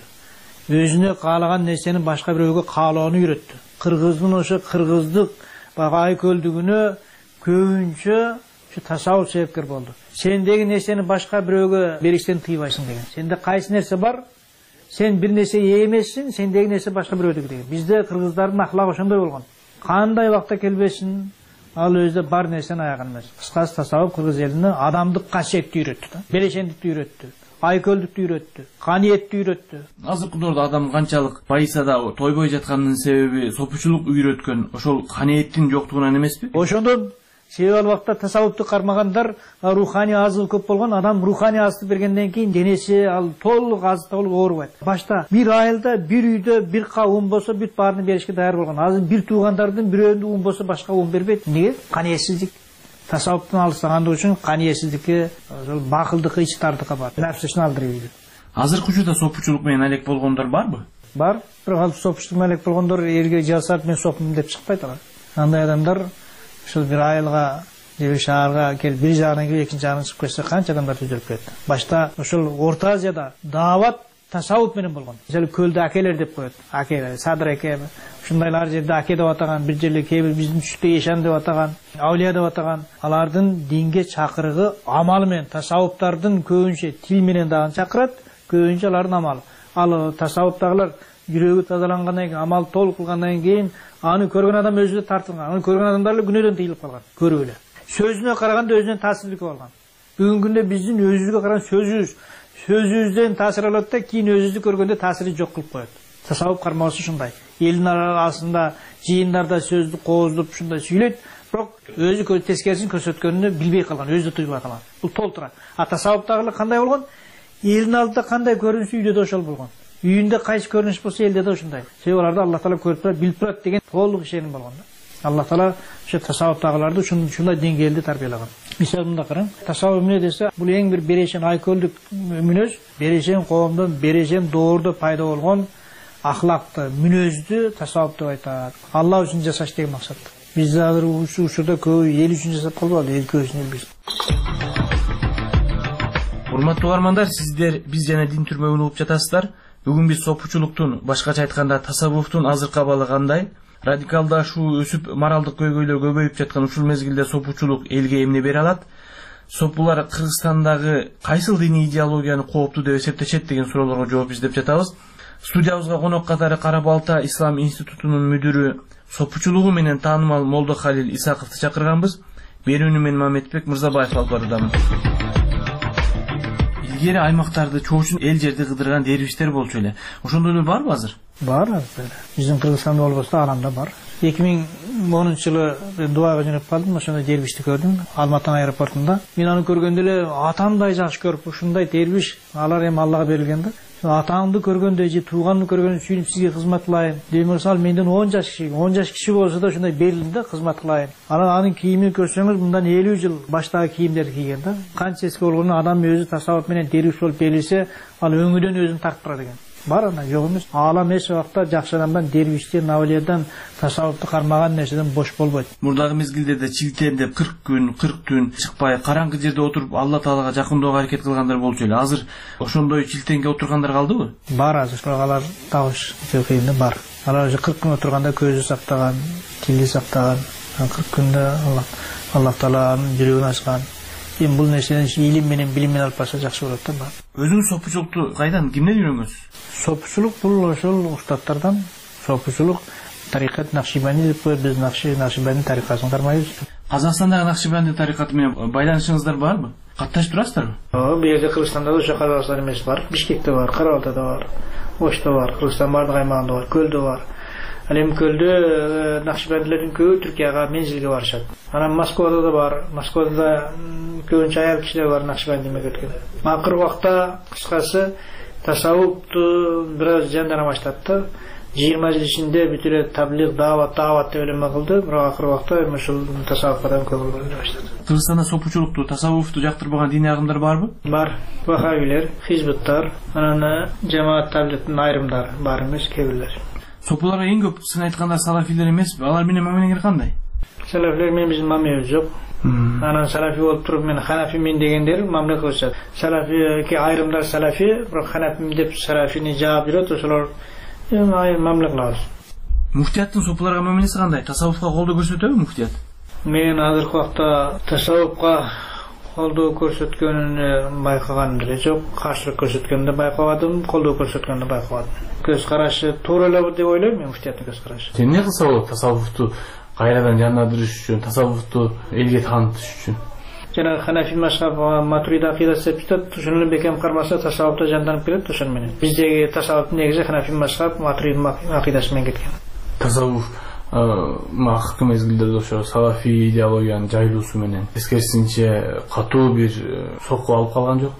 Өзүнө каалаган нерсени башка бирөөгө каалоону үйрөттү. Кыргыздын ошо кыргыздык айкөлдүгүнө көбүнчө şu tasavvuf sebepkar болду. Sendeki nerseni başka biröөгө бериштен тыйбайсың деген. Сенде кайсы нерсе бар? Sen bir нерсе эмессиң, сендеги нерсе башка бирөөдүкү деген. Бизде кыргыздардын ахлагы ошондой болгон. Кандай убакта келбесин, ал өзү бар нерсени аяган эмес. Кыскасы тасаввуф кыргыз элине адамдык касиетти үйрөттү да. Берешендикти үйрөттү. Айкөлдүктү үйрөттү. Каниетти үйрөттү. Азыркы доордо адам канчалык байыса да тойбой жатканынын себеби сопучулук үйрөткөн ошол каниеттин жоктугунан эмеспи? Ошондон себеби ал убакта тасаввуфту кармагандар руханий азыгы көп болгон, адам руханий азык бергенден кийин денеси ал толук азык болуп оорубайт. Башта бир айылда, бир үйдө бир ка ун болсо бүт баарын беришке даяр болгон. Азыр бир туугандардын бирөөндө ун болсо башка ун бербейт. Эмнеге? Каниетсиздик. Тасаввуфтан алыстагандыгы үчүн каниетсиздикке, бакылдыкка, ичтардыкка бар. Нафсысын алдырып. Азыркы учурда сопучулук менен алек болгондор барбы? Бар. Бирок сопучулук менен алек болгондор элге жасап мен сопмун деп чыкпайт алар. Андай адамдар ушул бир айылга, бир шаарга келип бир жагынан келип экинчи жагынан чыгып кетсе канча адамдар түзүлүп кетти. Башта ушул Орто Азияда даават тасаввуф менен болгон. Мисалы көлдө акелер деп коет. Аке, Садыр аке, ушундайлар жерде аке деп атаган, бир жерде кээ бир биздин түштө Ешан деп атаган, Аулия деп атаган. Алардын динге чакырыгы амалы менен, тасаввуфтардын көбүнчө тил менен дагы чакырат, көбүнчө алардын амалы. Ал тасаввуфтагылар жүрөгү тазалангандан кийин, амал толук кылгандан кийин аны көргөн адам өзүнө тартылган. Аны көргөн адамдар эле күнөөдөн тыйылып калган. Көрүп эле. Сөзүнө караганда өзүнөн таасирлик алган. Бүгүнкү күндө биздин өзүбүзгө караган сөзүбүздөн таасир алат да, кийин өзүбүздү көргөндө таасири жок кылып коет. Тасаввуф кармагысы ушундай. Элдин арасында жыйындарда сөздү кооздуп ушундай сүйлөйт, бирок өзү тескерисин көрсөткөнүнө билбей калган, өзү туйбай калган. Бул толтура. А тасаввуфтагылар кандай болгон? Элдин алдында кандай көрүнсө үйдө да ошол болгон. үйүндө кайсы көрүнүш болсо элде да ушундай. Себеби аларды Алла Таала көрүп турат, билип турат деген толук ишеним болгон да. Алла Таала ошо тасаввуптагыларды ушундай деңгээлде тарбиялаган. Мисалы мында караң, тасаввуп эмне десе, бул эң бир берешен айкөлдүк мүнөз, берешен коомдон, берешен доордо пайда болгон ахлакты, мүнөздү тасаввуп деп айтат. Алла үчүн жашаш деген максат. Биз азыр ушурда көбү эл үчүн жашап калбады, эл көбүсүн эл биз. Урматтуу угармандар, сиздер биз жана дин түрмөгүн угуп жатасыздар. Бүгүн биз сопучулуктун, башкача айтканда тасаввуфтун азыркы абалы кандай? Радикалдашуу өсүп, моралдык көйгөйлөр көбөйүп жаткан ушул мезгилде сопучулук элге эмне бере алат? Сопулар Кыргызстандагы кайсыл диний идеологияны кооптуу деп эсептешет деген суроолорго жооп издеп жатабыз. Студиябызга конок катары Кара Балта Ислам институтунун мүдүрү, сопучулугу менен таанымал Молдо Халил Исаковду чакырганбыз. Берүүнү мен Мамедбек Мырзабаев алып баруудамын. Илгери аймактарды чоочун эл жерди кыдырган дервиштер болчу эле. Ошондойлор барбы азыр? Бар азыр. Биздин Кыргызстанда болбосо аламда бар. 2010-жылы Дубайга жөнөп калдым, ошондой дервишти көрдүм Алматы аэропортунда. Мен аны көргөндө эле атамдай жакшы көрүп, ушундай дервиш алар эми Аллага берилген да. Атаңды көргөндө же тууганды көргөндө сүйүнүп сизге кызмат кылайын. Демесал менден 10 жаш киши болсо да ушундай берилди да, кызмат кылайын. Анын кийимин көрсөңүз, мындан 50 жыл баштагы кийимдерди кийген да. Канча эски болгону адам өзү тасаввуп менен дервиш болуп берилсе, ал өңүдөн өзүн тартып турат экен. Бар ана жок эмес. Алам эч убакта жакшы адамдан, дервиштен, навалиядан, тасаввупту кармаган нерседен бош болбойт. Мурдагы мезгилдерде чилтендеп 40 күн, 40 түн чыкпай, караңгы жерде отуруп Алла Таалага жакындоого аракет кылгандар болчу эле. Азыр ошондой чилтенге отургандар калдыбы? Бар азыр. Алар табыш кыйында бар. Алар уже 40 күн отурганда көзү сактаган, тили сактаган, 40 күндө Алла Тааланын жүрөгүн ачкан. Эми бул нерседен илим менен, билим менен алып барса жакшы болот да. Өзүңүз сопучулукту кайдан, кимден үйрөнгөнсүз? Сопучулук бул ошол устаттардан. Сопучулук тарикат Накшибанди деп коет, биз Накшибанди тарикатын кармайбыз. Казакстандагы Накшибанди тарикаты менен байланышыңыздар барбы? Катташып турасыздарбы? Бул жерде Кыргызстанда ошо Казакстан эмес бар, Бишкекте бар, Кара Балтада бар, Ошто бар, Кыргызстан бардык аймагында бар, Көлдө бар. Ал эми Көлдө Накшибандилердин көбү Түркияга мензилге барышат. Анан Москвада да бар. Москвада көбүнчө аял кишилер бар Накшибандиге кеткен. Акыркы убакта кыскасы тасаввупту бир аз жандана баштатты. 20 жыл ичинде бүт эле таблиг, дават деп эле кылды, бирок акыркы убакта эми ушул тасаввупка да көңүл бөлө баштады. Кыргызстанда сопучулукту, тасаввуфту жактырбаган диний агымдар барбы? Бар. Вахабилер, хизбуттар, анан жамаат табликтин айрымдары бар эмес, кээ бирлер. Сопуларга эң көп сын айткандар салафилер эмеспи? Алар менен мамилеңер кандай? Салафилер менен биздин мамилебиз жок. Анан салафи болуп туруп мен ханафимин дегендер мамиле кылышат. Салафиге айрымдар салафи, бирок ханафим деп салафини жаап жүрөт, ошолор мамиле кылабыз. Муфтияттын сопуларга мамилеси кандай? Тасаввуфка колдоо көрсөтөбү муфтият? Мен азыркы убакта тасаввуфка колдоо көрсөткөнүн байкаган деле жок. Каршылык көрсөткөндө байкабадым, колдоо көрсөткөндө байкабадым. Көз карашы туура эле деп ойлойм мен муфтияттын көз карашы. Эмне кылса болот тасаввуфту кайрадан жандандырыш үчүн, тасаввуфту элге таанытыш үчүн? Жана ханафи мазхаб матурида акидасы деп жатат, ошону бекем кармаса тасаввупта жанданып келет ошону менен. Биздеги тасаввуптун негизи ханафи мазхаб матурида акидасы менен кеткен. Тасаввуф акыркы мезгилдерде ошо салафи идеологиянын жайылуусу менен тескерисинче катуу бир сокку алып калган жок?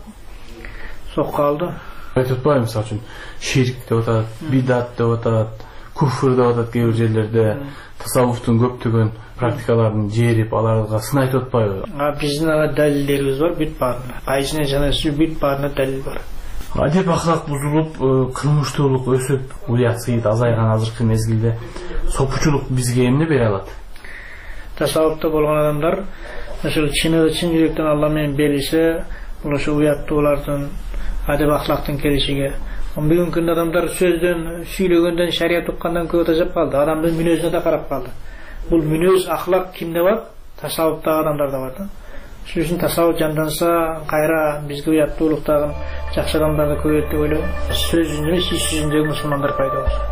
Сокку алды. Айтып атпайбы, мисалы үчүн ширк деп атат, бидат деп атат, куфр деп атат кээ бир жерлерде. Тасаввуфтун көптөгөн практикаларын жерип, аларга сын айтып атпайбы? Биздин далилдерибиз бар, бүт баарына. Кайсына жанасы бүт баарына далил бар. Адеп ахлак бузулуп, кылмыштуулук өсүп, уят сыйыт азайган азыркы мезгилде сопучулук бизге эмне бере алат? Тасаввупта болгон адамдар ошол чын жүрөктөн Алла менен берилсе, бул ошо уяттуулардын, адеп ахлактын келишиге. Бүгүнкү күндө адамдар сөздөн, сүйлөгөндөн, шарият уккандан көп тажап калды. Адамдын мүнөзүнө да карап калды. Бул мүнөз, ахлак кимде бар? Тасаввуптагы адамдарда бар да. Ошон үчүн тасаввуп жанданса, кайра бизге уяттуулуктагы жакшы адамдарды көбөйөт деп ойлойм. Сөзүндө, иш жүзүндөгү мусулмандар пайда болсун.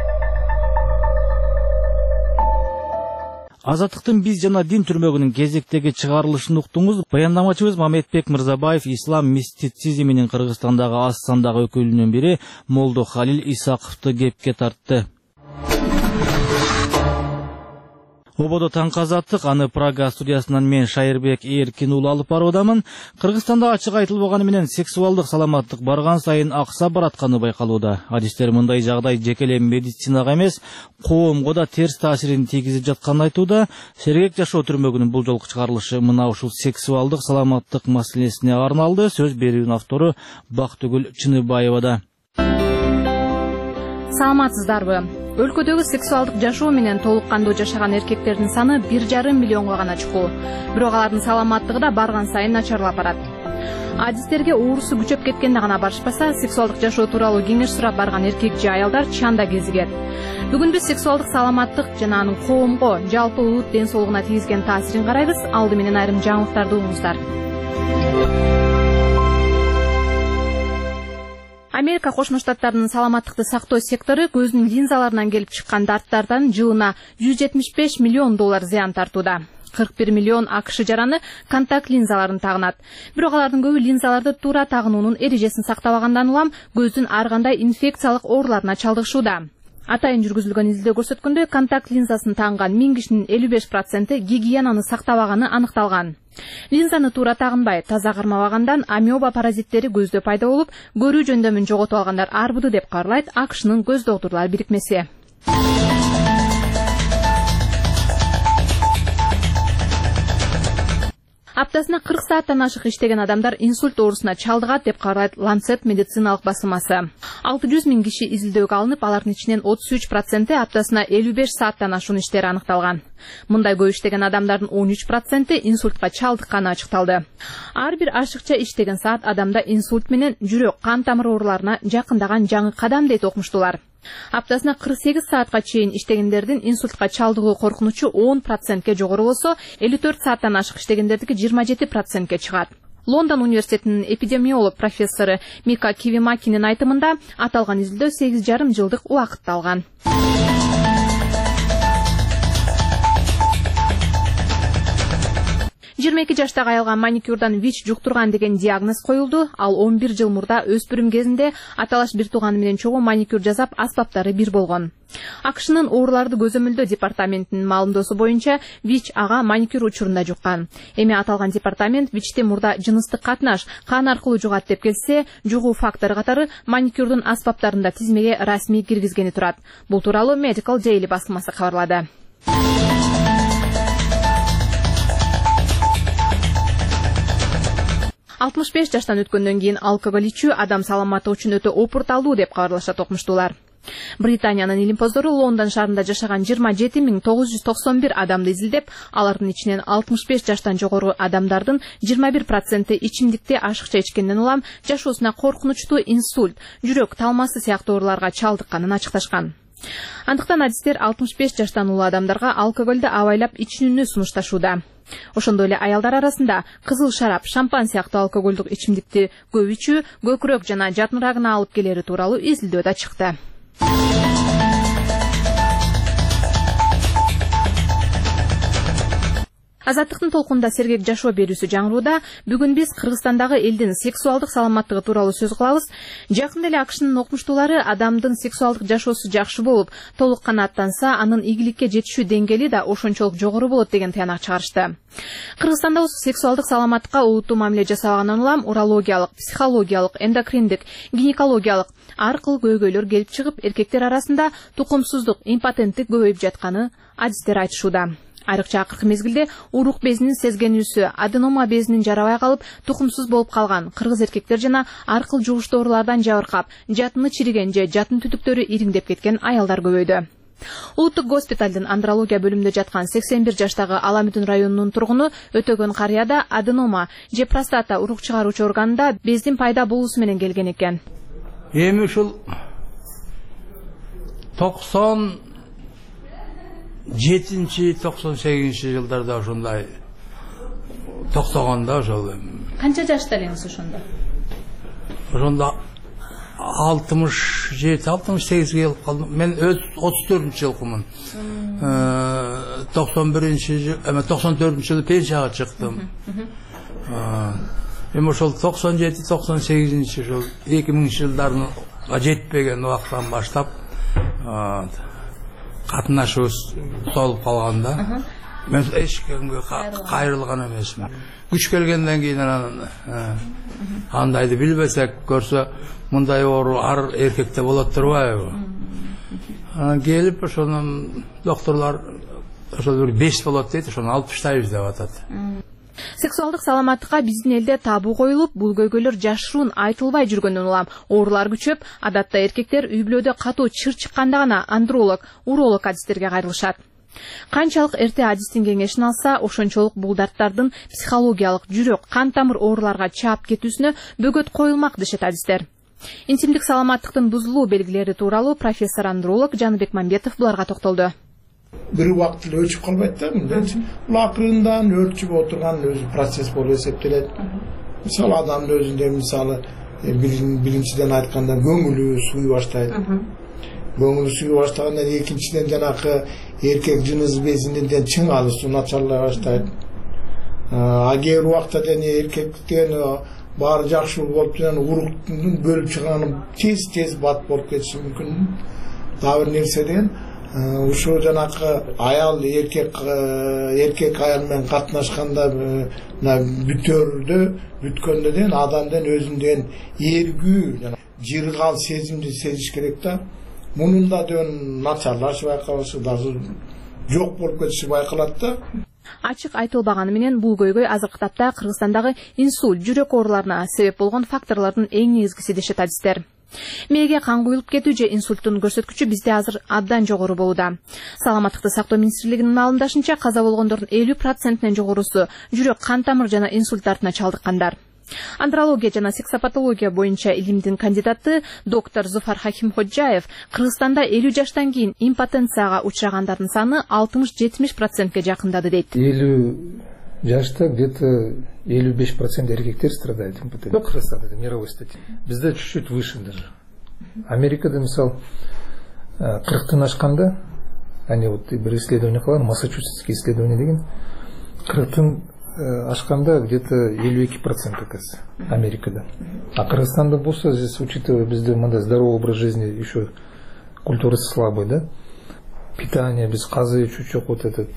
Азаттыктын биз жана дин түрмөгүнүн кезектеги чыгарылышын уктуңуз. Баяндамачыбыз Мамедбек Мырзабаев ислам мистицизминин Кыргызстандагы аз сандагы өкүлүнүн бири Молдо Халил Исаковду кепке тартты. Ободо таңкы азаттык, аны Прага студиясынан мен Шайырбек Эркин уулу алып баруудамын. Кыргызстанда ачык айтылбаганы менен сексуалдык саламаттык барган сайын акса баратканы байкалууда. Адистер мындай жагдай жекеле медицинага эмес, коомго да терс таасирин тийгизип жатканын айтууда. Сергек жашоо түрмөгүнүн бул жолку чыгарылышы мына ушул сексуалдык саламаттык маселесине арналды. Сөз берүүнүн автору Бактыгүл Чыныбаевада. Саламатсыздарбы? Өлкөдөгү сексуалдык жашоо менен толук кандуу жашаган эркектердин саны 1,5 миллионго гана чукул. Бирок алардын саламаттыгы да барган сайын начарлап барат. Адистерге оорусу күчөп кеткенде гана барышпаса, сексуалдык жашоо тууралуу кеңеш сурап барган эркек же аялдар чанда кезигет. Бүгүн биз сексуалдык саламаттык жана анын коомго, жалпы улут ден соолугуна тийгизген таасирин карайбыз. Алды менен айрым жаңылыктарды угуңуздар. Америка Кошмо Штаттарынын саламаттыкты сактоо сектору көзүнүн линзаларынан келип чыккан дарттардан жылына $175 миллион зыян тартууда. 41 миллион АКШ жараны контакт линзаларын тагынат. Бирок алардын көбү линзаларды туура тагынуунун эрежесин сактабагандан улам көздүн ар кандай инфекциялык ооруларына чалдыгышууда. Атайын жүргүзүлгөн изилдөө көрсөткөндөй, контакт линзасын тагынган 1000 кишинин 55% гигиенаны сактабаганы аныкталган. Линзаны туура тагынбай, таза кармабагандан амеба паразиттери көздө пайда болуп, көрүү жөндөмүн жоготуп алгандар арбыды деп кабарлайт АКШнын көз доктурлар бирикмеси. Аптасына 40 сааттан ашык иштеген адамдар инсульт оорусуна чалдыгат деп кабарлайт Lancet медициналык басмасы. 600 000 киши изилдөөгө алынып, алардын ичинен 33% аптасына 55 сааттан ашуун иштери аныкталган. Мындай көп иштеген адамдардын 13% инсультка чалдыкканы ачыкталды. Ар бир ашыкча иштеген саат адамда инсульт менен жүрөк, кан тамыр ооруларына жакындаган жаңы кадам дейт окумуштуулар. Аптасына 48 саатка чейин иштегендердин инсультка чалдыгуу коркунучу 10%ке жогору болсо, 54 сааттан ашык иштегендердики 27%ке чыгат. Лондон университетинин эпидемиолог профессору Мика Кивимакинин айтымында, аталган изилдөө 8,5 жылдык убакытты алган. 22 жаштагы аялга маникюрдан ВИЧ жуктурган деген диагноз коюлду. Ал 11 жыл мурда өспүрүм кезинде аталаш бир тууганы менен чогуу маникюр жасап, аспаптары бир болгон. АКШнын ооруларды көзөмөлдөө департаментинин маалымдоосу боюнча, ВИЧ ага маникюр учурунда жуккан. Эми аталган департамент ВИЧти мурда жыныстык катнаш, кан аркылуу жугат деп келсе, жугуу фактору катары маникюрдун аспаптарында тизмеге расмий киргизгени турат. Бул тууралуу Medical Daily басмасы кабарлады. 65 жаштан өткөндөн кийин алкоголь ичүү адам саламаты үчүн өтө опурталдуу деп кабарлашат окумуштуулар. Британиянын илимпоздору Лондон шаарында жашаган 27 991 адамды изилдеп, алардын ичинен 65 жаштан жогору адамдардын 21% ичимдикти ашыкча ичкенден улам жашоосуна коркунучтуу инсульт, жүрөк талмасы сыяктуу ооруларга чалдыкканын ачыкташкан. Андыктан адистер 65 жаштан улуу адамдарга алкоголду абайлап ичүүнү сунушташууда. Ошондой эле аялдар арасында кызыл шарап, шампан сыяктуу алкоголдук ичимдикти көп ичүү көкүрөк жана жатын рагына алып келери тууралуу изилдөө да чыкты. Азаттыктын толкунда сергек жашоо берүүсү жаңырууда. Бүгүн биз Кыргызстандагы элдин сексуалдык саламаттыгы тууралуу сөз кылабыз. Жакында эле АКШнын окумуштуулары адамдын сексуалдык жашоосу жакшы болуп, толук канааттанса, анын ийгиликке жетишүү деңгээли да ошончолук жогору болот деген таянак чыгарышты. Кыргызстанда сексуалдык саламаттыкка улуттуу мамиле жасабагандан улам урологиялык, психологиялык, эндокриндик, гинекологиялык ар кыл көйгөйлөр келип чыгып, эркектер арасында тукумсуздук, импотенттик көбөйүп жатканы адистер айтышууда. Айрыкча акыркы мезгилде урук безинин сезгенүүсү, аденома безинин жарабай калып, тукумсуз болуп калган кыргыз эркектер жана ар кыл жугуштуу оорулардан жабыркап, жатыны чириген же жатын түтүктөрү ириңдеп кеткен аялдар көбөйдү. Улуттук госпиталдын андрология бөлүмүндө жаткан 81 жаштагы Аламүдүн районунун тургуну Өтөгөн карыяда аденома же простата урук чыгаруучу органында бездин пайда болуусу менен келген экен. Эми ушул 97-98 жылдарда ошондой токтогондо ошол. Канча жашта элеңиз ошондо? Ошондо 67-68 келип калдым. Мен өз 34-жылкумун. 94-жылы пенсияга чыктым. Эми ошол 97-98 жыл 2000 жылдарга жетпеген убактан баштап катнашыбыз толуп калганда мен эч кимге кайрылган эмесмин. Күч келгенден кийин анан кандайды билбесек көрсө мындай оору ар эркекте болот турбайбы? Анан келип ошонун докторлор ошол 5 болот дейт, ошону 60тайбыз деп атат. Сексуалдык саламаттыкка биздин элде табу коюлуп, бул көйгөйлөр жашыруун айтылбай жүргөндөн улам оорулар күчөп, адатта эркектер үй бүлөдө катуу чыр чыкканда гана андролог, уролог адистерге кайрылышат. Канчалык эрте адистин кеңешин алса, ошончолук бул дарттардын психологиялык, жүрөк, кан тамыр ооруларга чаап кетүүсүнө бөгөт коюлмак дешет адистер. Интимдик саламаттыктын бузулуу белгилери тууралуу профессор андролог Жаныбек Мамбетов буларга токтолду. Бир убакыт эле өчүп калбайт да, мындай. Бул акырындан өрчүп отурган өзү процесс болуп эсептелет. Мисалы адамдын өзүндө мисалы биринчиден айтканда көңүлү сууй баштайт. Көңүлү сууй баштагандан экинчиден жанакы эркек жыныс безинен чыңалышы начарлай баштайт. А кээ бир убакта дене эркектен баары жакшы болуп жана уруктун бөлүп чыганы тез бат болуп кетиши мүмкүн. Дагы бир нерседен ушу жанакы аял эркек аял менен катнашканда бүткөндөн адамдын өзүндөн эргүү жана жыргал сезимди сезиш керек да. Мунун да дөөн начарлашып байкалышы, даже жок болуп кетиши байкалат да. Ачык айтылбаганы менен бул көйгөй азыркы тапта Кыргызстандагы инсульт, жүрөк ооруларына себеп болгон факторлордун эң негизгиси дешет адистер. Мээге кан куюлуп кетүү же инсульттун көрсөткүчү бизде азыр абдан жогору болууда. Саламаттыкты сактоо министрлигинин маалымдашынча, каза болгондордун 50%-нен жогорусу жүрөк, кан тамыр жана инсульт дартына чалдыккандар. Андрология жана сексопатология боюнча илимдин кандидаты доктор Зуфар Хакимходжаев Кыргызстанда 50 жаштан кийин импотенцияга учурагандардын саны 60-70%ге жакындады дейт. 50 жашта где-то 55% эркектер страдает импотенцией. Кыргызстанда это мировой статистика. Bizde чуть-чуть выше даже. Америкада, мисал, 40-тан ашканда, они вот bir исследование кылган, Массачусетский исследование деген, 40-тан ашканда где-то 52% оказывается Америкада. А Кыргызстанда болса, здесь, учитывая bizde мындай здоровый образ жизни, еще культура слабый, да? Питание без казы, чуть-чуть вот этот...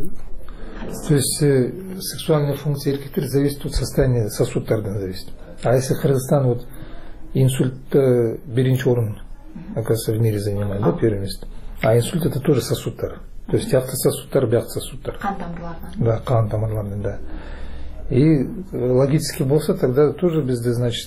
То есть сексуальная функция эркектер зависит от состояния сосудтардан зависит. А если Кыргызстан вот инсульт биринчи орун, оказывается, в мире занимает, да, первое место. А инсульт это тоже сосудтар. То есть автососудтар, биактососудтар. Кан тамырларынан. Да, кан тамырларынан, да. И логически болса, тогда тоже bizde, значит,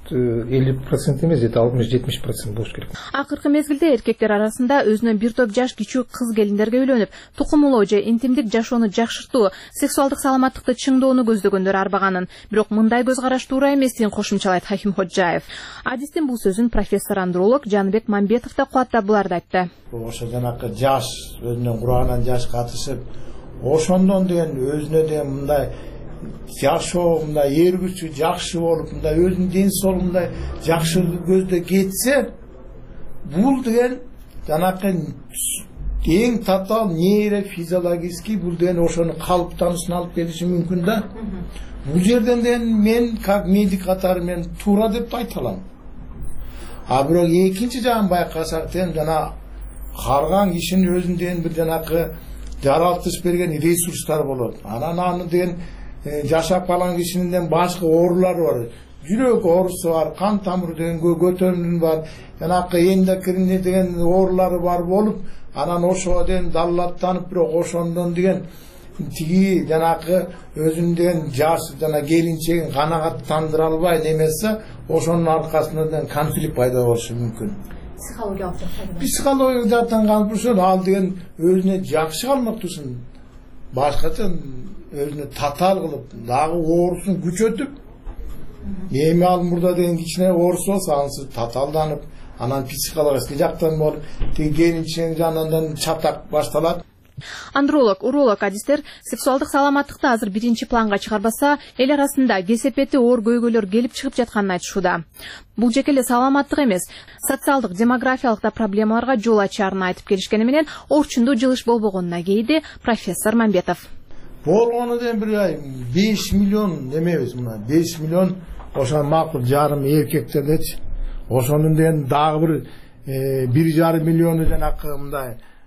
50% емес, где-то 60-70% болуш керек. Акыркы мезгилде эркектер арасында өзүнө бир топ жаш кичүү кыз келиндерге үйлөнүп, тукумулоо же интимдик жашоону жакшыртуу, сексуалдык саламаттыкты чыңдоону көздөгөндөр арбаганын, бирок мындай көз караш туура эмесин кошумчалайт Хакимходжаев. Адистин бул сөзүн профессор андролог Жаныбек Мамбетов да кубаттап буларды айтты. Ошо жанакы жаш өзүнүн курагынан жаш катышып, ошондон деген өзүнө деген мындай жашоо, мындай эргүүчү жакшы болуп, мындай өзүнүн ден соолугундай жакшы көздө кетсе, бул деген жанакы эң татаал нейрофизиологический бул деген ошону калыптанышын алып келиши мүмкүн да. Бул жерден деген мен как медик катары мен туура деп айта алам. А бирок экинчи жагын байкасак деген жана карган кишинин өзүнүн бир жанакы жаратылыш берген ресурстар болот. Анан аны деген жашап калган кишинин башка оорулары бар. Жүрөк оорусу бар, кан тамыр деген көтөрүлүү бар, жанакы эндокрин деген оорулары бар болуп, анан ошого деген даллаттанып, бирок ошондон деген тиги жанакы өзүнүн деген жаш жана келинчегин канагаттандыра албай немесе, ошонун аркасында деген конфликт пайда болушу мүмкүн. Психологиялык жактан калпышын ал деген өзүнө жакшы калмактуусун башкача өзүнө татаал кылып, дагы оорусун күчөтүп, эми ал мурда деген кичине оорусу болсо, анысы татаалданып, анан психологический жактан болуп, тиги келинчегин жанынан чатак башталат. Андролог, уролог адистер сексуалдык саламаттыкты азыр биринчи планга чыгарбаса, эл арасында кесепети оор көйгөйлөр келип чыгып жатканын айтышууда. Бул жеке эле саламаттык эмес, социалдык, демографиялык да проблемаларга жол ачарын айтып келишкени менен орчундуу жылыш болбогонуна кейди профессор Мамбетов. Болгону деген бир 5 миллион эмебиз мына, 5 миллион ошо макул жарым эркектердечи. Ошонун деген дагы бир 1,5 миллиону жанакы мындай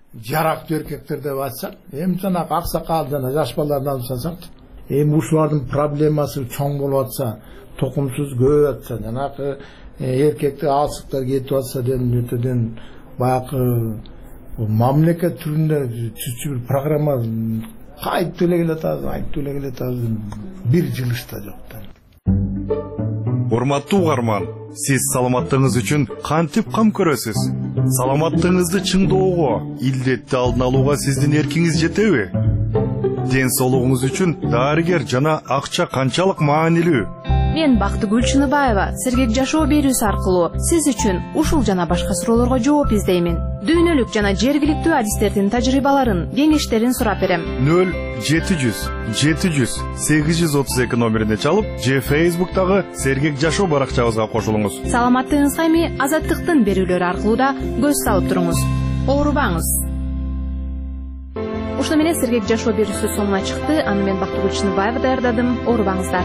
жарактуу эркектер деп айтсак, эми жанагы аксакал жана жаш балаларды алып салсак, эми ушулардын проблемасы чоң болуп атса, токумсуз көбөйүп атса, жанагы эркекти алсыктар кетип атса деген өтөдөн баягы мамлекет түрүндө түзчү бир программа кайтып эле келатабыз, бир жылышта жок да. Урматтуу угарман, сиз саламаттыгыңыз үчүн кантип кам көрөсүз? Саламаттыгыңызды чыңдоого, илдетти алдын алууга сиздин эркиңиз жетеби? Ден соолугуңуз үчүн дарыгер жана акча канчалык маанилүү? Мен Бактыгүл Чыныбаева сергек жашоо берүүсү аркылуу сиз үчүн ушул жана башка суроолорго жооп издеймин. Дүйнөлүк жана жергиликтүү адистердин тажрыйбаларын, кеңештерин сурап берем. 0-700-832 номерине чалып, же Facebook'тагы сергек жашоо баракчабызга кошулуңуз. Саламаттыгыңызга эми Азаттыктын берүүлөрү аркылуу да көз салып туруңуз. Оорубаңыз. Ушуну менен сергек жашоо берүүсү сонуна чыкты. Аны мен Бактыгүл Чыныбаева даярдадым. Оорубаңыздар.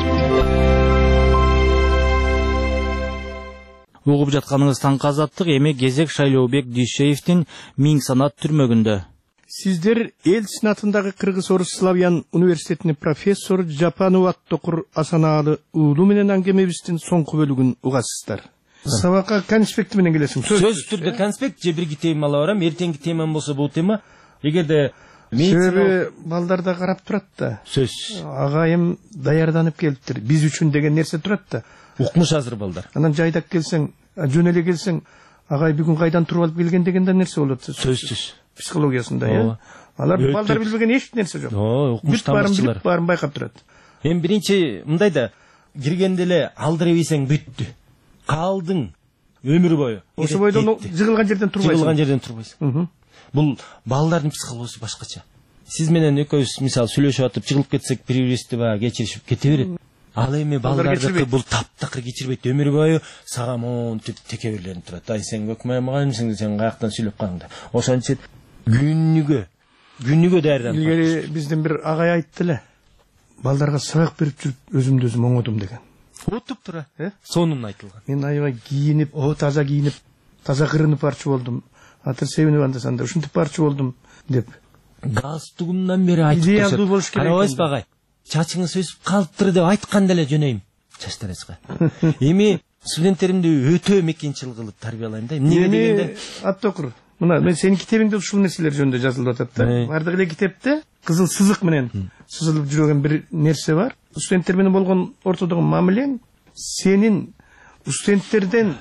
Угуп жатканыңыз Таңкы Азаттык, эми кезек Шайлообек Дүйшеевдин Миң санат түрмөгүндө. Сиздер эл сенатындагы Кыргыз-Орус Славян университетинин профессор Жапанов Аттокур Асанаалы уулу менен аңгемебиздин соңку бөлүгүн угасыздар. Сабакка конспект менен келесиң. Сөз түрдө конспект же бирги тема ала барам. Эртеңки темам болсо бул тема. Эгерде себеби балдарда карап турат да. Сөз. Агайым даярданып келиптир. Биз үчүн деген нерсе турат да. Укмуш азыр балдар. Анан жайдап келсең, жөн эле келсең, агай бүгүн кайдан туруп алып келген деген да нерсе болот. Сөзсүз. Психологиясында, э? Алар балдар билбеген эч нерсе жок. Укмуш тамырчылар. Барын байкап турат. Эми биринчи мындай да, киргенде эле алдыра бейсең бүттү. Калдың өмүр бою. Ошо бойдон жыгылган жерден турбайсың. Бул балдардын психологиясы башкача. Сиз менен экөөбүз мисалы сүйлөшүп атып жыгылып кетсек, бири-бирибизди баягы кечиришип кете берет. Ал эми балдардыкы бул таптакыр кечирбейт, өмүр бою сага монтип текебирленип турат. Ай сен көкмаймагансың, сен каяктан сүйлөп калдың. Ошончо күнүгө даярданып. Илгери биздин бир агай айтты эле. Балдарга сабак берип жүрүп өзүмдү өзүм оңодум деген. Отуп тура, сонун айтылган. Мен аябай кийинип, таза кийинип, таза кырынып барчу болдум. Атыр себинип андасанда ушинтип барчу болдум деп. Галстугумдан бери айтып көрсөт. Идеалдуу болуш керек. Карабайсыз багай. Чачыңыз өсүп калыптыр деп айтканда эле жөнөйм. Чачтарыңызга. Эми студенттеримди өтө мекенчил кылып тарбиялайм да. Эмне дегенде Аттокур. Мына мен сенин китебиңде ушул нерселер жөнүндө жазылып атат да. Бардык эле китепте кызыл сызык менен сызылып жүргөн бир нерсе бар. Студенттер менен болгон ортодогу мамилең сенин студенттерден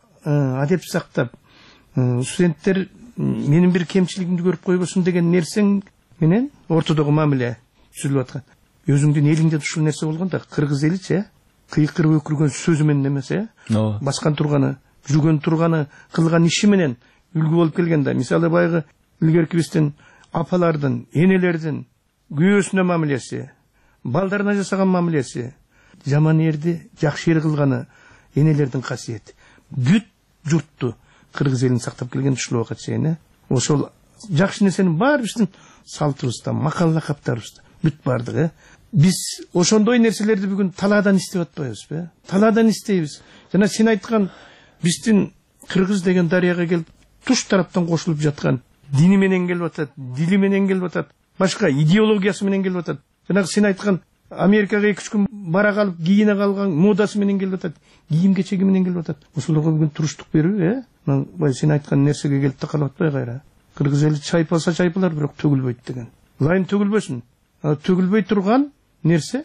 адеп сактап, студенттер менин бир кемчилигимди көрүп койбосун деген нерсең менен ортодогу мамиле түзүлүп аткан. Өзүңдүн элиңде ушул нерсе болгон да, кыргыз эличи, кыйкырып өкүргөн сөзү менен эмес, баскан турганы, жүргөн турганы, кылган иши менен үлгү болуп келген да. Мисалы баягы илгерки биздин апалардын, энелердин күйөөсүнө мамилеси, балдарына жасаган мамилеси, жаман эрди жакшы эр кылганы энелердин касиети. Бүт журтту кыргыз элин сактап келген ушул убакытка чейин, ошол жакшы нерсенин баары биздин салтыбызда, макал лакаптарыбызда бүт бардыгы. Биз ошондой нерселерди бүгүн талаадан издеп атпайбызбы? Талаадан издейбиз. Жана сен айткан биздин кыргыз деген дарыяга келип туш тараптан кошулуп жаткан дини менен келип атат, дили менен келип атат, башка идеологиясы менен келип атат. Жанагы сен айткан Америкага 2-3 күн бара калып кийине калган модасы менен келип атат, кийим кечеги менен келип атат. Ошолорго бүгүн туруштук берүү, Мына сен айткан нерсеге келип такалып атпай кайра. Кыргыз эли чайпалса чайпалар, бирок төгүлбөйт деген. Ылайым төгүлбөсүн. Төгүлбөй турган нерсе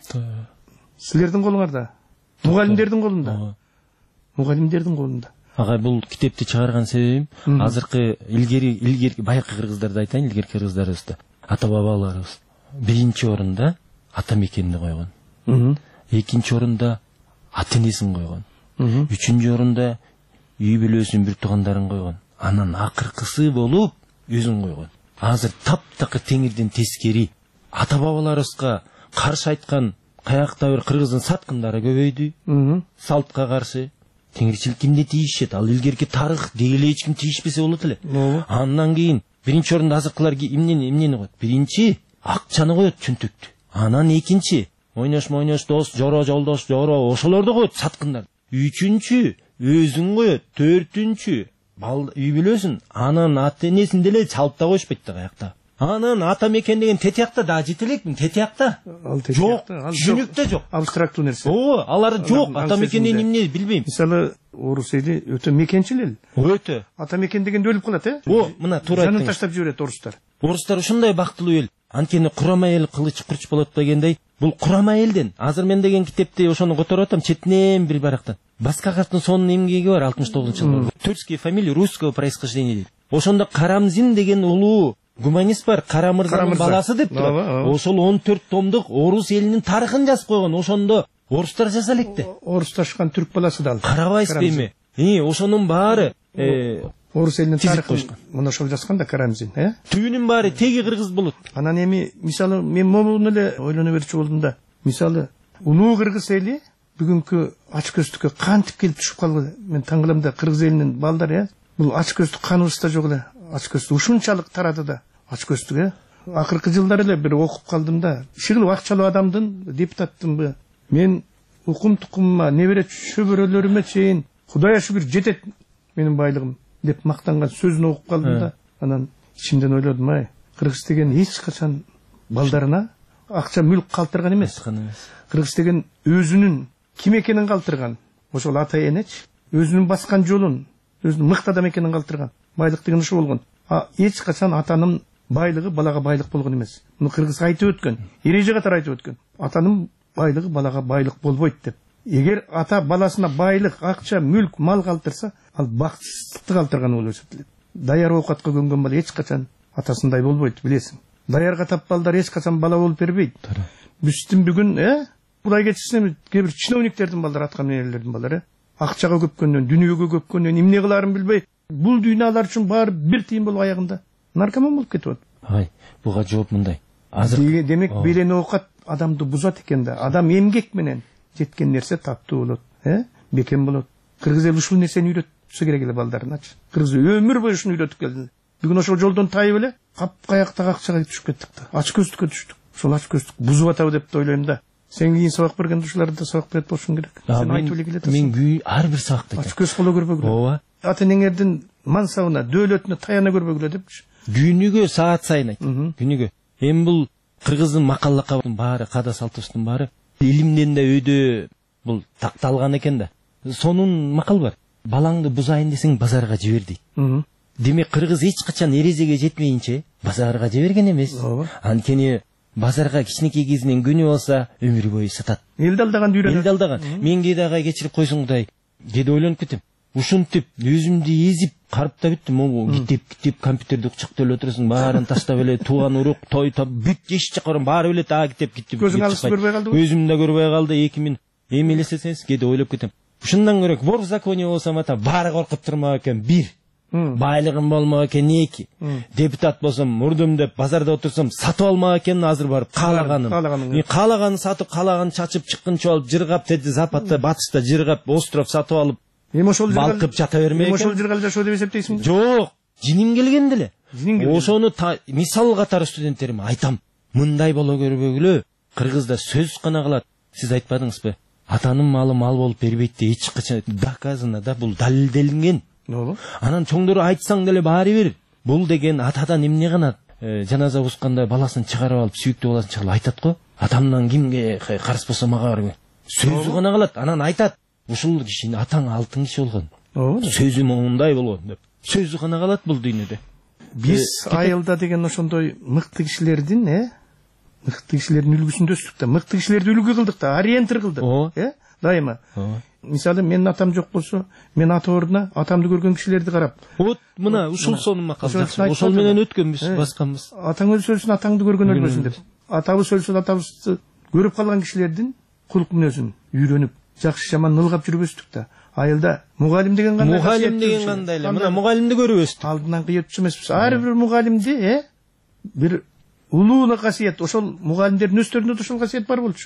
силердин колуңарда, мугалимдердин колунда. Мугалимдердин колунда. Агай, бул китепти чыгарган себебим азыркы илгерки байкы кыргыздарды айтайын, илгерки кыргыздарыбызды, ата бабаларыбыз биринчи орунда ата мекенini койгон. Экинчи орунда ата энесин койгон. Үчүнчү орунда үй бүлөсүн, бир туугандарын койгон. Анан акыркысы болуп өзүн койгон. Азыр таптакыр теңирден тескери ата бабаларыбызга каршы айткан каякта бир кыргыздын саткындары көбөйдү. Салтка каршы теңирчилик кимде тийишет? Ал илгерки тарых дегеле эч ким тийишпесе болот эле. Андан кийин биринчи орунда азыркылар эмнени коет? Биринчи акчаны коет, чөнтөктү. Анан экинчи ойнош дос, жоро жолдош, жоро ошолорду коет, саткындар. Үчүнчү өзүн коет, төртүнчү үй бүлөсүн анын ата энесин деле чалып да коюшпайт да каякта. Анын ата мекен деген тетиякта да жетелекмин, тетиякта. Жок, түшүнүктө жок. Абстрактуу нерсе. Ооба, алар жок. Ата мекен деген эмне билбейм. Мисалы, орус эли өтө мекенчил эл. Өтө. Ата мекен дегенде өлүп калат, мына туура айттыңыз. Жанын таштап жиберет орустар. Орустар ушундай бактылуу эл. Анткени курама эл кылыч курч болот дегендей, бул курама элден. Азыр мен деген китепти ошону которуп атам четинен бир барактан. Баскаковдун сонун эмгеги бар 69-жылы. Тюркские фамилии русского происхождения дейт. Ошондо Карамзин деген улуу гуманист бар, Кара мырзанын баласы деп турат. Ошол 14 томдук орус элинин тарыхын жазып койгон. Ошондо орустар жаза электи. Орусташкан түрк баласы да ал. Карабайсызбы эми? Ошонун баары орус элинин тарыхын мына ошол жазган да Карамзин, Түбүнүн баары теги кыргыз болот. Анан эми мисалы мен могуну эле ойлоно берчү болдум да. Мисалы улуу кыргыз эли бүгүнкү ач көздүккө кантип келип түшүп калды? Мен таң калам да, кыргыз элинин балдары, бул ач көздүк каныбызда жок эле. Ач көздүк ушунчалык тарады да. Ач көздүк, Акыркы жылдары эле бир окуп калдым да. Ишигил акчалуу адамдын, депутаттымбы? Мен укум тукумума, небере чөбөрөлөрүмө чейин Кудайга шүгүр жетет менин байлыгым деп мактанган сөзүн окуп калдым да. Анан ичимден ойлодум, кыргыз деген эч качан балдарына акча мүлк калтырган эмес. Кыргыз деген өзүнүн ким экенин калтырган. Ошол ата энечи өзүнүн баскан жолун, өзүнүн мыкты адам экенин калтырган. Байлык деген ошо болгон. Эч качан атанын байлыгы балага байлык болгон эмес. Муну кыргыз айтып өткөн, эреже катары айтып өткөн. Атанын байлыгы балага байлык болбойт деп. Эгер ата баласына байлык, акча, мүлк, мал калтырса, ал бакытсыздыкты калтырган болуп эсептелет. Даяр оокатка көнгөн бала эч качан атасындай болбойт, билесиң. Даярга тап балдар эч качан бала болуп бербейт. Биздин бүгүн, Кудай кечирсин, кээ бир чиновниктердин балдары, аткан энелердин балдары, акчага көпкөндөн, дүнүйөгө көпкөндөн эмне кыларын билбей, бул дүйнө алар үчүн баары бир тыйын болуп аягында наркоман болуп кетип атат. Буга жооп мындай. Демек белен оокат адамды бузат экен да. Адам эмгек менен жеткен нерсе таптуу болот, бекен болот. Кыргыз эл ушул нерсени үйрөтсө керек эле балдарыначы. Кыргыз өмүр бою ушуну үйрөтүп келди. Бүгүн ошол жолдон тайып эле капкаяктагы акчага түшүп кеттик да. Ач көздүккө түштүк. Ошол ач көздүк бузуп атабы деп ойлойм да. Сен кийин сабак бергенде ушуларды да сабак берет болушуң керек. Сен айтып эле келет. Мен ар бир сабакта ач көз коло көрбөгүлө. Ооба. Ата энеңердин мансабына, дөөлөтүнө таяна көрбөгүлө депчи. Күнүгө саат сайын айт. Күнүгө. Эми бул кыргыздын макал лакабынын баары, када салтыбыздын баары илимден да өйдө бул такталган экен да. Сонун макал бар. Балаңды бузайын десең базарга жибер дейт. Демек кыргыз эч качан эрежеге жетмейинче базарга жиберген эмес. Анткени базарга кичинекей кезинен күнү болса өмүр бою сатат. Элди алдаганды үйрөнөт. Элди алдаган. Мен кээде агай кечирип койсуң Кудай. Кээде ойлонуп кетем. Ушинтип өзүмдү эзип карыптап бүттүм. Могу китеп компьютерди чыкып эле отурсуң, баарын таштап эле тууган урук, той топ бүт эч жакка баары эле та китеп. Көзүң алыс көрбөй калдыбы? Өзүм да көрбөй калды. 2000 эми элестесеңиз кээде ойлоп кетем. Ушундан көрөк вор в законе болсом ата баары коркуп турмак экен. 1 байлыгым болмок экен, 2 депутат болсом мурдум деп базарда отурсам сатып алмак экен, азыр барып каалаганын сатып, каалаганын чачып, чыккынча алып, жыргап, Западта, батышта жыргап, остров сатып алып, эми ошол балкып жата бермек экен. Эми ошол жыргал жашоо деп эсептейсиңби? Жок, жиним келген деле. Ошону мисал катары студенттериме айтам. Мындай боло көрбөгүлө. Кыргызда сөз гана кылат. Сиз айтпадыңызбы? Атанын малы мал болуп бербейт деп эч качан доказано да, бул далилделинген. Анан чоңдору айтсаң деле баары бир. Бул деген атадан эмне гана жаназа укканда баласын чыгарып алып, сүйүктүү баласын чыгарып айтат го. Атамдан кимге карыз болсо мага бар. Сөзү гана кылат. Анан айтат. Ушул кишини атаң алтын киши болгон. Сөзү моундай болгон деп. Сөзү гана калат бул дүйнөдө. Биз айылда деген ошондой мыкты кишилердин, мыкты кишилердин үлгүсүндө өстүк да. Мыкты кишилерди үлгү кылдык да, ориентир кылдык. Дайыма. Мисалы менин атам жок болсо, мен ата ордуна атамды көргөн кишилерди карап. Вот мына ушул сонун макал жакшы. Ошол менен өткөнбүз, басканбыз. Атаң өзү өлсүн, атаңды көргөн өлбөсүн деп. Атабыз өлсүн, атабызды көрүп калган кишилердин кулк мүнөзүн үйрөнүп, жакшы жаман ылгап жүрүп өстүк да. Айылда мугалим деген кандай? Мугалим деген кандай эле? Мына мугалимди көрүп өстүк. Алдынан кыйып эмеспиз. Ар бир мугалимди, бир улуу касиет, ошол мугалимдердин өздөрүндө ошол касиет бар болчу.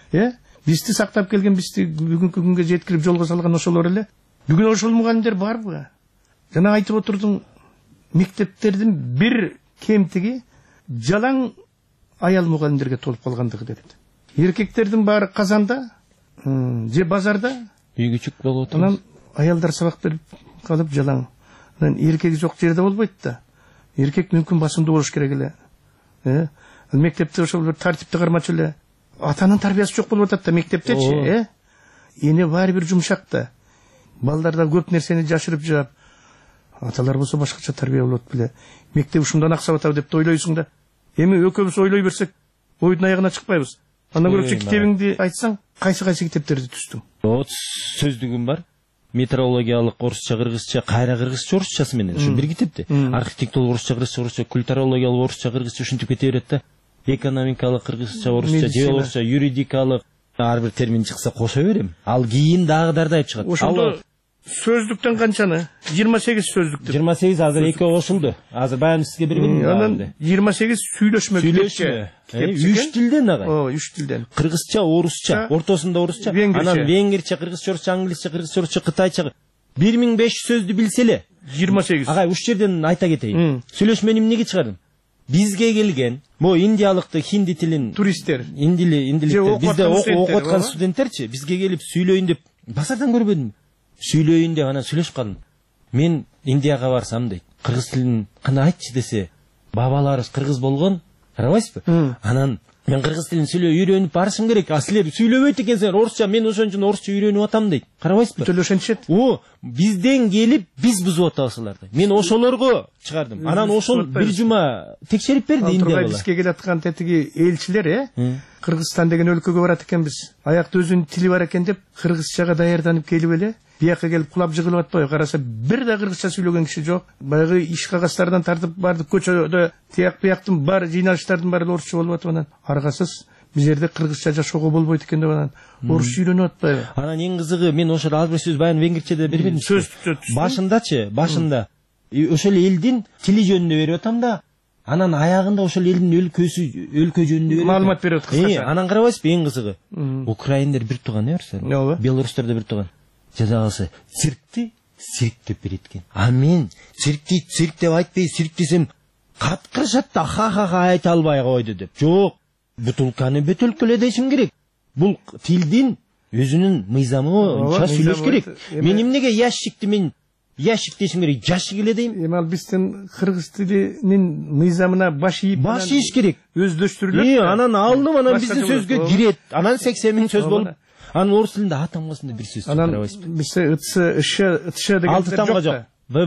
Бизди сактап келген, бизди бүгүнкү күнгө жеткирип жолго салган ошолор эле. Бүгүн ошол мугалимдер барбы? Жана айтып отурдуң, мектептердин бир кемтиги жалаң аял мугалимдерге толуп калгандыгы дедит. Эркектердин баары казанда, же базарда, үй күчүк болуп отурат. Анан аялдар сабак берип калып жалаң. Эркек жок жерде болбойт да. Эркек мүмкүн басымдуу болуш керек эле. Мектепте ошол бир тартипти кармачу эле. Атанын тарбиясы жок болуп атат да мектептечи, Эне баары бир жумшак да. Балдар да көп нерсени жашырып жаап. Аталар болсо башкача тарбия болот беле. Мектеп ушундан аксап атабы деп ойлойсуң да. Эми экөөбүз ойлой берсек, ойдун аягына чыкпайбыз. Андан көрөчү китебиңди айтсаң, кайсы китептерди түздүң? Сөздүгүм бар. Метеорологиялык орусча, кыргызча, кайра кыргызча, орусчасы менен. Ушу бир китепти. Архитектуралык орусча, кыргызча, культурологиялык орусча, кыргызча ушинтип кете берет да. Экономикалык кыргызча, орусча, же орусча, юридикалык ар бир термин чыкса кошо берем. Ал кийин дагы дардайып чыгат. Ошондо сөздүктөн канчаны? 28 сөздүктү. 28 азыр экөө кошулду. Азыр баягы сизге бербедимби? Анан 28 сүйлөшмө. 3 тилден ага. 3 тилден. Кыргызча, орусча, ортосунда орусча, анан венгерче, кыргызча, орусча, англисче, кыргызча, орусча, кытайча 1500 сөздү билсе эле 28. Ага, уш жерден айта кетейин. Сүйлөшмөнү эмнеге чыгардым? Бизге келген, индиялыкты, хинди тилин туристтер, индиликтер, бизде окуп аткан студенттерчи, бизге келип сүйлөйүн деп базардан көрбөдүм. Сүйлөйүн деп анан сүйлөшүп калдым. Мен Индияга барсам дейт, кыргыз тилин кана айтчы десе, бабаларыбыз кыргыз болгон, карабайсызбы? Анан мен кыргыз тилин үйрөнүп барышым керек. А силер сүйлөбөйт экенсиңер орусча, мен ошон үчүн орусча үйрөнүп атам дейт. Карабайсызбы? Бүтөлө ошентишет. Бизден келип биз бузуп атабызларды. Мен ошолорго чыгардым. Анан ошол бир жума текшерип берди Индияга. Бизге келаткан тетиги элчилер, Кыргызстан деген өлкөгө барат экенбиз. Аякта өзүнүн тили бар экен деп кыргызчага даярданып келип эле бияка келип кулап жыгылып атпайбы? Караса бир да кыргызча сүйлөгөн киши жок. Баягы иш кагаздардан тартып бардык, көчөдө тияк бияктын бар жыйналыштардын баары орусча болуп атып, анан аргасыз биз жерде кыргызча жашоого болбойт экен деп анан орусча үйрөнүп атпайбы? Анан эң кызыгы, мен ошол ар бир сөз баягы венгерчеде бербедим. Башында ошол элдин тили жөнүндө берип атам да, анан аягында ошол элдин өлкө жөнүндө берип маалымат берип атасыз. Анан карабайсызбы, эң кызыгы, украиндер бир тууган белорустар да бир тууган. Жада калса циркти цирк деп берет экен. А мен циркти цирк деп айтпай, цирк десем каткырышат да, ха-ха айта албай койду деп. Жок, бутулканы бөтөлкөлө дешим керек. Бул тилдин өзүнүн мыйзамы боюнча сүйлөш керек. Мен эмнеге ящикти мен ящик дешим керек, жашык эле дейм. Эми ал биздин кыргыз тилинин мыйзамына баш ийиш керек. Өздөштүрүлөт. Анан алынып, анан биздин сөзгө кирет. Анан 80 000 сөз болуп. Анан орус тилинде А тамгасында бир сөз. Анан бизде ытшы деген жок да.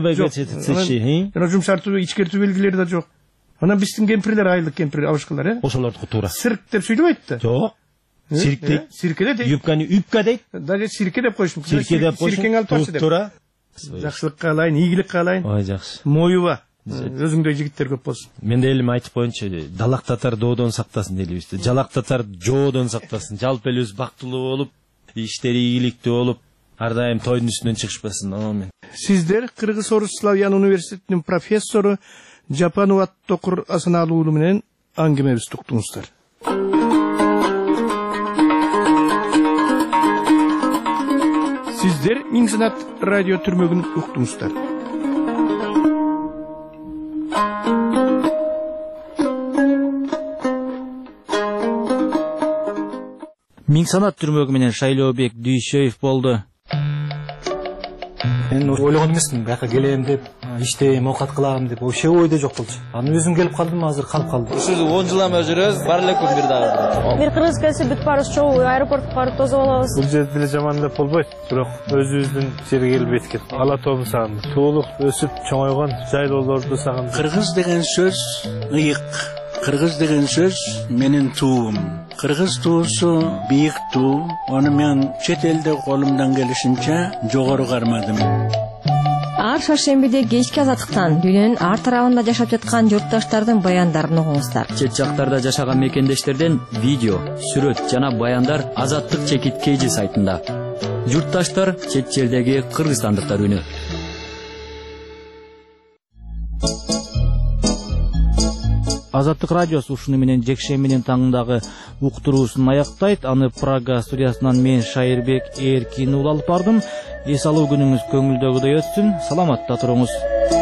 Жана жумшартуу, ичкертүү белгилери да жок. Анан биздин кемпирлер, айылдык кемпир абышкалар, ошолордуку туура. Цирк деп сүйлөбөйт да. Жок. Цирк дейт. Сирке дейт. Юбканы үпка дейт. Даже сирке деп койушмун. Сиркең алып барчы деп. Туура. Жакшылыкка алайын, ийгиликке алайын. Ой, жакшы. Моюба. Өзүңдөй жигиттер көп болсун. Мен да элим айтып коеюнчу, далак татар доодон сактасын дейбиз. Жалак татар жоодон сактасын. Жалпы элебиз бактылуу болуп, иштери ийгиликтүү болуп, ар дайым тойдун үстүнөн чыгышпасын. Амин. Сиздер Кыргыз Орус Славян университетинин профессору Жапанубат Токур Асаналуу уулу менен аңгемебизди уктуңуздар. Сиздер Миң Санат радио түрмөгүн уктуңуздар. Миң Санат түрмөгү менен Шайлообек Дүйшөев болду. Мен ойлогон эмесмин, бияка келем деп, иштейм, оокат кылам деп, вообще ойдо жок болчу. Анан өзүм келип калдым, азыр калып калдым. Ушул 10 жылдан бери жүрөбүз, бар эле күн бир дагы. Бир кыргыз келсе бүт барыбыз чогуу аэропортко барып тосуп алабыз. Бул жерде деле жаман деп болбойт, бирок өзүбүздүн жерге келип эткен. Ала тообун сагындык. Туулук өсүп чоңойгон жайлоолорду сагындык. Кыргыз деген сөз ыйык. Кыргыз деген сөз менин туум. Кыргыз туусу бийик туу. Аны мен чет элде колумдан келишинче жогору кармадым. Ар шаршембиде кечки азаттыктан дүйнөнүн ар тарабында жашап жаткан журтташтардын баяндарын угуңуздар. Чет жактарда жашаган мекендештерден видео, сүрөт жана баяндар Азаттык чекит KG сайтында. Журтташтар чет жердеги кыргызстандыктар үнү. Азаттык радиосу ушуну менен жекшембинин таңындагы уктуруусун аяктайт. Аны Прага студиясынан мен Шайырбек Эркин уулу алып бардым. Эс алуу күнүңүз көңүлдөгүдөй өтсүн. Саламатта туруңуз.